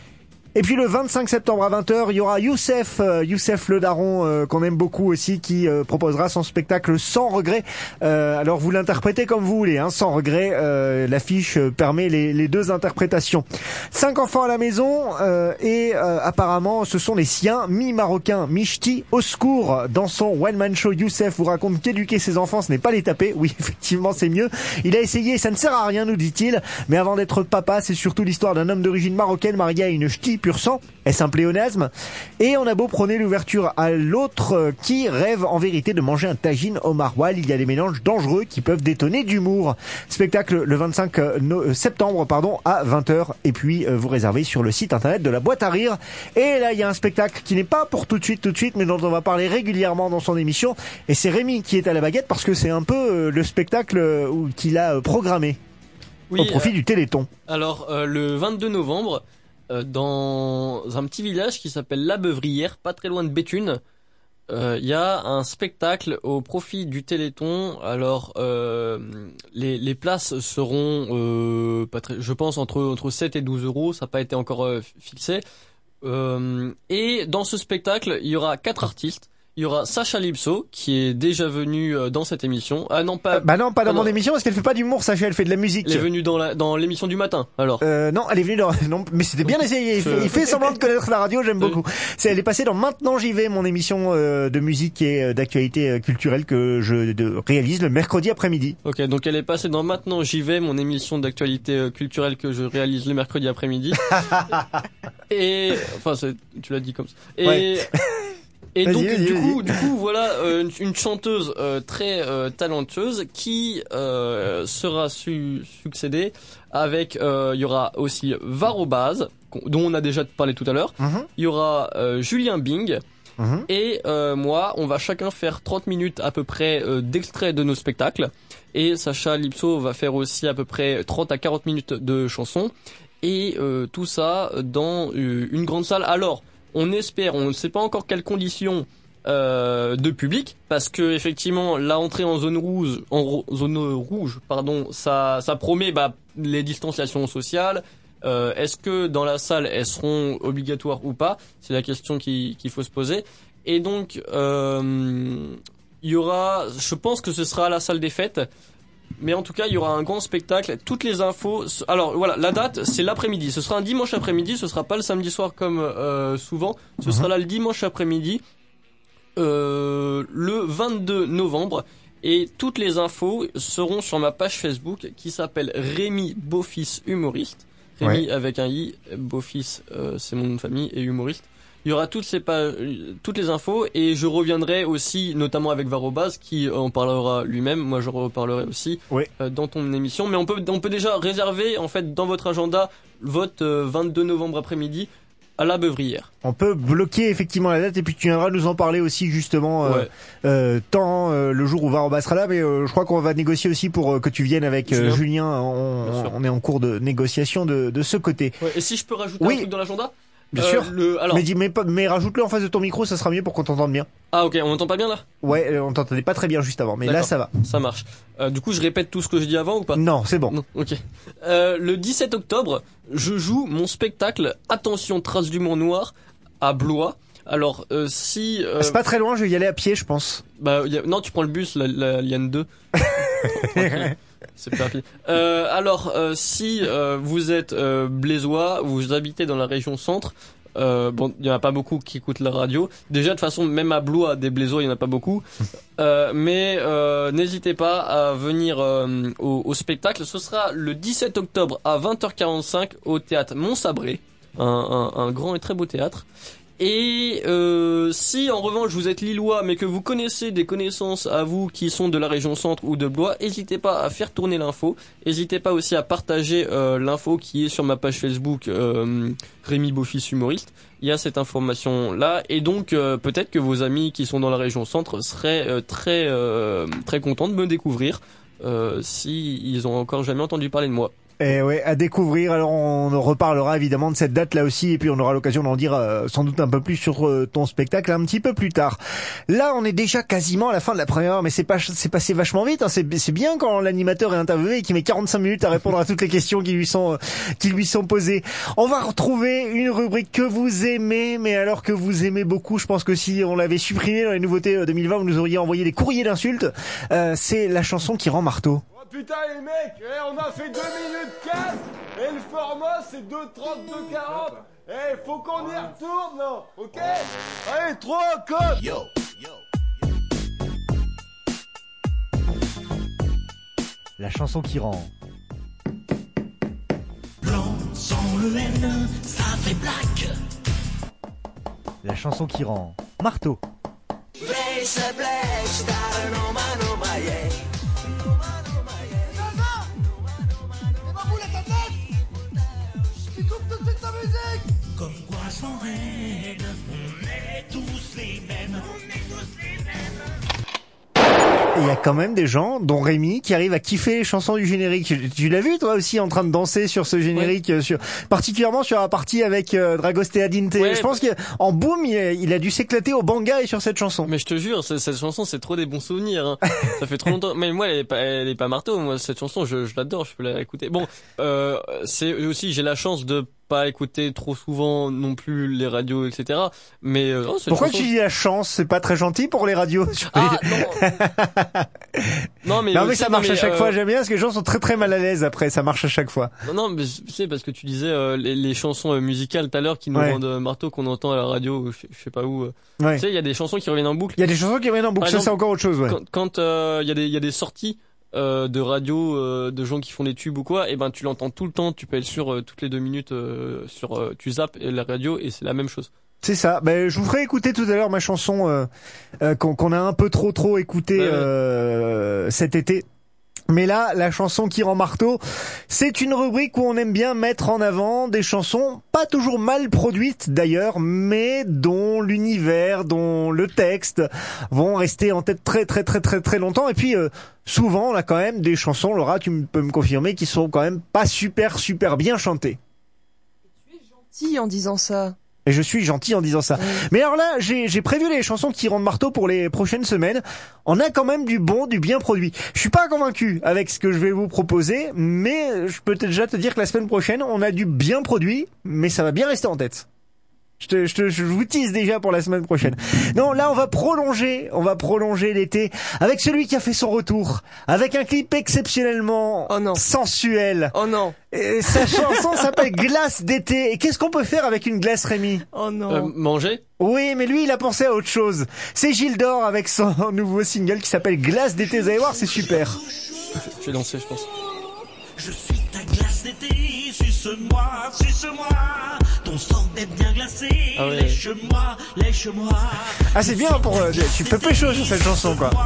Et puis le vingt-cinq septembre à vingt heures, il y aura Youssef, euh, Youssef le daron euh, qu'on aime beaucoup aussi, qui euh, proposera son spectacle Sans regret. Euh, alors vous l'interprétez comme vous voulez, hein, Sans regret. Euh, l'affiche permet les, les deux interprétations. Cinq enfants à la maison euh, et euh, apparemment ce sont les siens, mi-marocain, mi-ch'ti, au secours. Dans son one-man show, Youssef vous raconte qu'éduquer ses enfants, ce n'est pas les taper. Oui, effectivement, c'est mieux. Il a essayé, ça ne sert à rien, nous dit-il. Mais avant d'être papa, c'est surtout l'histoire d'un homme d'origine marocaine marié à une ch'ti pur sang. Est-ce un pléonasme? Et on a beau prôner l'ouverture à l'autre qui rêve en vérité de manger un tagine au maroilles, il y a des mélanges dangereux qui peuvent détonner d'humour. Spectacle le vingt-cinq septembre pardon, à vingt heures et puis vous réservez sur le site internet de la boîte à rire. Et là il y a un spectacle qui n'est pas pour tout de suite tout de suite mais dont on va parler régulièrement dans son émission et c'est Rémi qui est à la baguette parce que c'est un peu le spectacle qu'il a programmé oui, au profit euh, du Téléthon. Alors euh, le vingt-deux novembre Euh, dans un petit village qui s'appelle La Beuvrière, pas très loin de Béthune, il euh, y a un spectacle au profit du Téléthon. Alors euh, les, les places seront, euh, pas très, je pense, entre, entre sept et douze euros, ça n'a pas été encore euh, fixé. Euh, et dans ce spectacle, il y aura quatre artistes. Il y aura Sacha Lipso qui est déjà venu dans cette émission. Ah non pas. Euh, bah non pas dans ah, mon non. émission parce qu'elle fait pas d'humour. Sacha elle fait de la musique. Elle est venue dans la dans l'émission du matin. Alors. Euh, non elle est venue dans non mais c'était bien essayé. Il fait, il fait semblant de connaître la radio. J'aime beaucoup. C'est elle est passée dans Maintenant j'y vais, mon émission euh, de musique et d'actualité culturelle que je de, réalise le mercredi après-midi. Ok donc elle est passée dans Maintenant j'y vais, mon émission d'actualité culturelle que je réalise le mercredi après-midi. Et enfin c'est, tu l'as dit comme ça. Et ouais. Et donc vas-y, du vas-y. coup, du coup, voilà euh, une, une chanteuse euh, très euh, talentueuse qui euh, sera su- succédée avec. Il euh, y aura aussi Varobaz, dont on a déjà parlé tout à l'heure. Il mm-hmm. y aura euh, Julien Bing. Mm-hmm. Et euh, moi, on va chacun faire trente minutes à peu près euh, d'extraits de nos spectacles. Et Sacha Lipso va faire aussi à peu près trente à quarante minutes de chansons. Et euh, tout ça dans euh, une grande salle. Alors. On espère, on ne sait pas encore quelles conditions euh, de public, parce que effectivement l'entrée en zone rouge, en ro- zone rouge, pardon, ça, ça promet bah, les distanciations sociales. Euh, est-ce que dans la salle elles seront obligatoires ou pas? C'est la question qui, qu'il faut se poser. Et donc euh, il y aura, je pense que ce sera à la salle des fêtes. Mais en tout cas, il y aura un grand spectacle. Toutes les infos. Alors voilà, la date, c'est l'après-midi. Ce sera un dimanche après-midi. Ce sera pas le samedi soir comme euh, souvent. Ce mmh. sera là le dimanche après-midi, euh, le vingt-deux novembre. Et toutes les infos seront sur ma page Facebook qui s'appelle Rémi Beaufils humoriste. Rémi ouais. avec un i, Beaufils, euh, c'est mon nom de famille et humoriste. Il y aura toutes ces pages, toutes les infos et je reviendrai aussi, notamment avec Varobaz qui en parlera lui-même. Moi, je reparlerai aussi oui. euh, dans ton émission. Mais on peut, on peut déjà réserver en fait dans votre agenda votre euh, vingt-deux novembre après-midi à La Beuvrière. On peut bloquer effectivement la date et puis tu viendras nous en parler aussi justement euh, ouais. euh, tant euh, le jour où Varobaz sera là, mais euh, je crois qu'on va négocier aussi pour euh, que tu viennes avec euh, Julien. Julien on, on est en cours de négociation de, de ce côté. Ouais. Et si je peux rajouter oui. un truc dans l'agenda? Bien Euh, sûr. le- alors- Mais dis, mais, pas- mais rajoute-le en face de ton micro, ça sera mieux pour qu'on t'entende bien. Ah ok, on m'entend pas bien là? Ouais, euh, on t'entendait pas très bien juste avant, mais là D'accord. ça va. Ça marche. Euh, du coup, je répète tout ce que je dis avant ou pas? Non, c'est bon. Non, ok. Euh, le dix-sept octobre, je joue mon spectacle Attention, traces d'humour noir à Blois. Alors, euh, si... euh, C'est pas très loin, je vais y aller à pied, je pense. Bah, y a- non, tu prends le bus, la, la Liane deux. Tranquille. C'est plus rapide. Euh, alors, euh, si euh, vous êtes euh, blésois, vous habitez dans la région centre, euh, bon, il y en a pas beaucoup qui écoutent la radio. Déjà, de toute façon, même à Blois, des blésois, il y en a pas beaucoup. Euh, mais euh, n'hésitez pas à venir euh, au, au spectacle. Ce sera le dix-sept octobre à vingt heures quarante-cinq au théâtre Montsabré, un, un, un grand et très beau théâtre. Et euh, si en revanche vous êtes lillois mais que vous connaissez des connaissances à vous qui sont de la région centre ou de Blois, n'hésitez pas à faire tourner l'info. N'hésitez pas aussi à partager euh, l'info qui est sur ma page Facebook euh, Rémi Beaufils humoriste. Il y a cette information là et donc euh, peut-être que vos amis qui sont dans la région centre seraient euh, très euh, très contents de me découvrir euh, si ils ont encore jamais entendu parler de moi. Et ouais, à découvrir. Alors on reparlera évidemment de cette date là aussi, et puis on aura l'occasion d'en dire euh, sans doute un peu plus sur euh, ton spectacle un petit peu plus tard. Là, on est déjà quasiment à la fin de la première heure, mais c'est pas c'est passé vachement vite. Hein. C'est c'est bien quand l'animateur est interviewé et qu'il met quarante-cinq minutes à répondre à toutes les questions qui lui sont euh, qui lui sont posées. On va retrouver une rubrique que vous aimez, mais alors que vous aimez beaucoup, je pense que si on l'avait supprimé dans les nouveautés euh, deux mille vingt, vous nous auriez envoyé des courriers d'insultes. Euh, c'est la chanson qui rend marteau. Putain les mecs, eh, on a fait deux minutes quinze et le format c'est deux trente-deux quarante. Eh, faut qu'on y retourne là, ok? Allez, trois codes. Yo, La chanson qui rend. Blanc sans le N, ça fait black. La chanson qui rend marteau. Blaze, blaze, t'as un homme à nos mailles. Comme quoi sans règle, on est tous les mêmes. On est tous les mêmes. Il y a quand même des gens, dont Rémi, qui arrivent à kiffer les chansons du générique. Tu, tu l'as vu toi aussi en train de danser sur ce générique, ouais. sur particulièrement sur la partie avec euh, Dragos Teadinte. Ouais, je pense bah... qu'en boom, il a, il a dû s'éclater au banga et sur cette chanson. Mais je te jure, cette, cette chanson, c'est trop des bons souvenirs. Hein. Ça fait trop longtemps. Mais moi, elle est pas, elle est pas marteau. Moi, cette chanson, je, je l'adore. Je peux la écouter. Bon, euh, c'est aussi, j'ai la chance de pas écouter trop souvent non plus les radios, et cetera. Mais euh, oh, pourquoi chanson... tu dis la chance? C'est pas très gentil pour les radios. Ah non. non mais non aussi, mais ça marche non, mais, à chaque euh... fois. J'aime bien parce que les gens sont très très mal à l'aise après. Ça marche à chaque fois. Non non mais c'est parce que tu disais euh, les, les chansons euh, musicales tout à l'heure qui nous ouais. rendent euh, marteau qu'on entend à la radio, je, je sais pas où. Euh. Ouais. Tu sais, il y a des chansons qui reviennent en boucle. Il y a des chansons qui reviennent en boucle. Ça c'est encore autre chose. Ouais. Quand, quand euh, il y a des il y a des sorties Euh, de radio euh, de gens qui font des tubes ou quoi, et ben tu l'entends tout le temps, tu peux être sur euh, toutes les deux minutes euh, sur euh, tu zappes la radio et c'est la même chose. C'est ça. Ben je vous ferai écouter tout à l'heure ma chanson euh, euh, qu'on, qu'on a un peu trop trop écouté ouais, euh, ouais. cet été. Mais là, la chanson qui rend marteau, c'est une rubrique où on aime bien mettre en avant des chansons pas toujours mal produites d'ailleurs, mais dont l'univers, dont le texte vont rester en tête très très très très très longtemps. Et puis euh, souvent, on a quand même des chansons, Laura, tu peux me confirmer, qui sont quand même pas super super bien chantées. Tu es gentil en disant ça. Et je suis gentil en disant ça. Oui. Mais alors là, j'ai, j'ai prévu les chansons qui rendent marteau pour les prochaines semaines. On a quand même du bon, du bien produit. Je suis pas convaincu avec ce que je vais vous proposer, mais je peux déjà te dire que la semaine prochaine, on a du bien produit, mais ça va bien rester en tête. Je te, je te, je vous tease déjà pour la semaine prochaine. Non, là, on va prolonger, on va prolonger l'été avec celui qui a fait son retour, avec un clip exceptionnellement oh non. sensuel. Oh non. Et sa chanson s'appelle Glace d'été. Et qu'est-ce qu'on peut faire avec une glace, Rémi? Oh non. Euh, manger? Oui, mais lui, il a pensé à autre chose. C'est Gilles d'Or avec son nouveau single qui s'appelle Glace d'été. Vous allez voir, c'est super. Je vais danser, je pense. Je suis ta glace d'été, suce-moi, suce-moi. Ton sang est bien glacé, ah ouais. lèche-moi, lèche-moi. Ah, c'est bien pour... Euh, tu peux pécho sur cette chanson, quoi.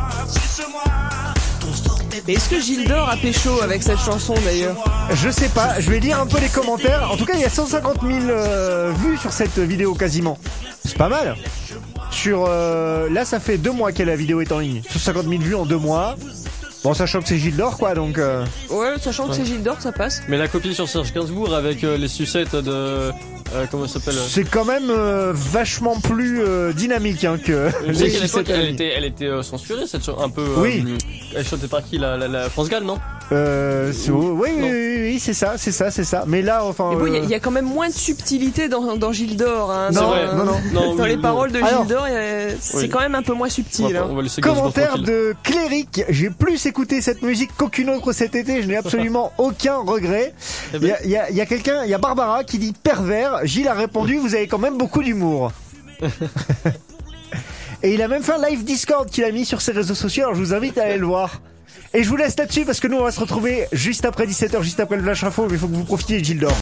Mais est-ce que Gilles d'Or a pécho avec cette chanson, d'ailleurs? Je sais pas, je vais lire un peu les commentaires. En tout cas, il y a cent cinquante mille euh, vues sur cette vidéo, quasiment. C'est pas mal. Sur euh, là, ça fait deux mois que la vidéo est en ligne. cent cinquante mille vues en deux mois. Bon, sachant que c'est Gilles d'Or, quoi, donc. Euh... Ouais, sachant que Ouais. c'est Gilles d'Or, ça passe. Mais la copie sur Serge Gainsbourg avec euh, les sucettes de euh, comment ça s'appelle euh, C'est quand même euh, vachement plus euh, dynamique hein, que. Je sais les qu'à l'époque, sucettes à elle la était, elle était euh, censurée, cette chanson, un peu. euh, Oui. Elle chantait par qui, la, la, la France Gall, non? Euh, c'est- Ou- oui, oui, non. oui, oui, c'est ça, c'est ça, c'est ça. Mais là, enfin. Et bon, il y a- euh, il y, a quand même moins de subtilité dans, dans Gilles d'Or. Hein, Non, dans, vrai. non, non. Non, dans oui, les oui. paroles de Alors- Gilles d'Or, il y a- c'est Oui. quand même un peu moins subtil. On va, hein. on va laisser Gainsbourg Commentaire tranquille. de Cléric. J'ai plus écouté cette musique qu'aucune autre cet été. Je n'ai absolument aucun regret. Eh Il ben- y a, il y a- il y a quelqu'un, il y a Barbara qui dit pervers. Gilles a répondu, vous avez quand même beaucoup d'humour. Et il a même fait un live Discord qu'il a mis sur ses réseaux sociaux. Alors je vous invite à aller le voir. Et je vous laisse là-dessus parce que nous on va se retrouver juste après dix-sept heures, juste après le Flash Info. Mais il faut que vous profitiez de Gilles d'Or.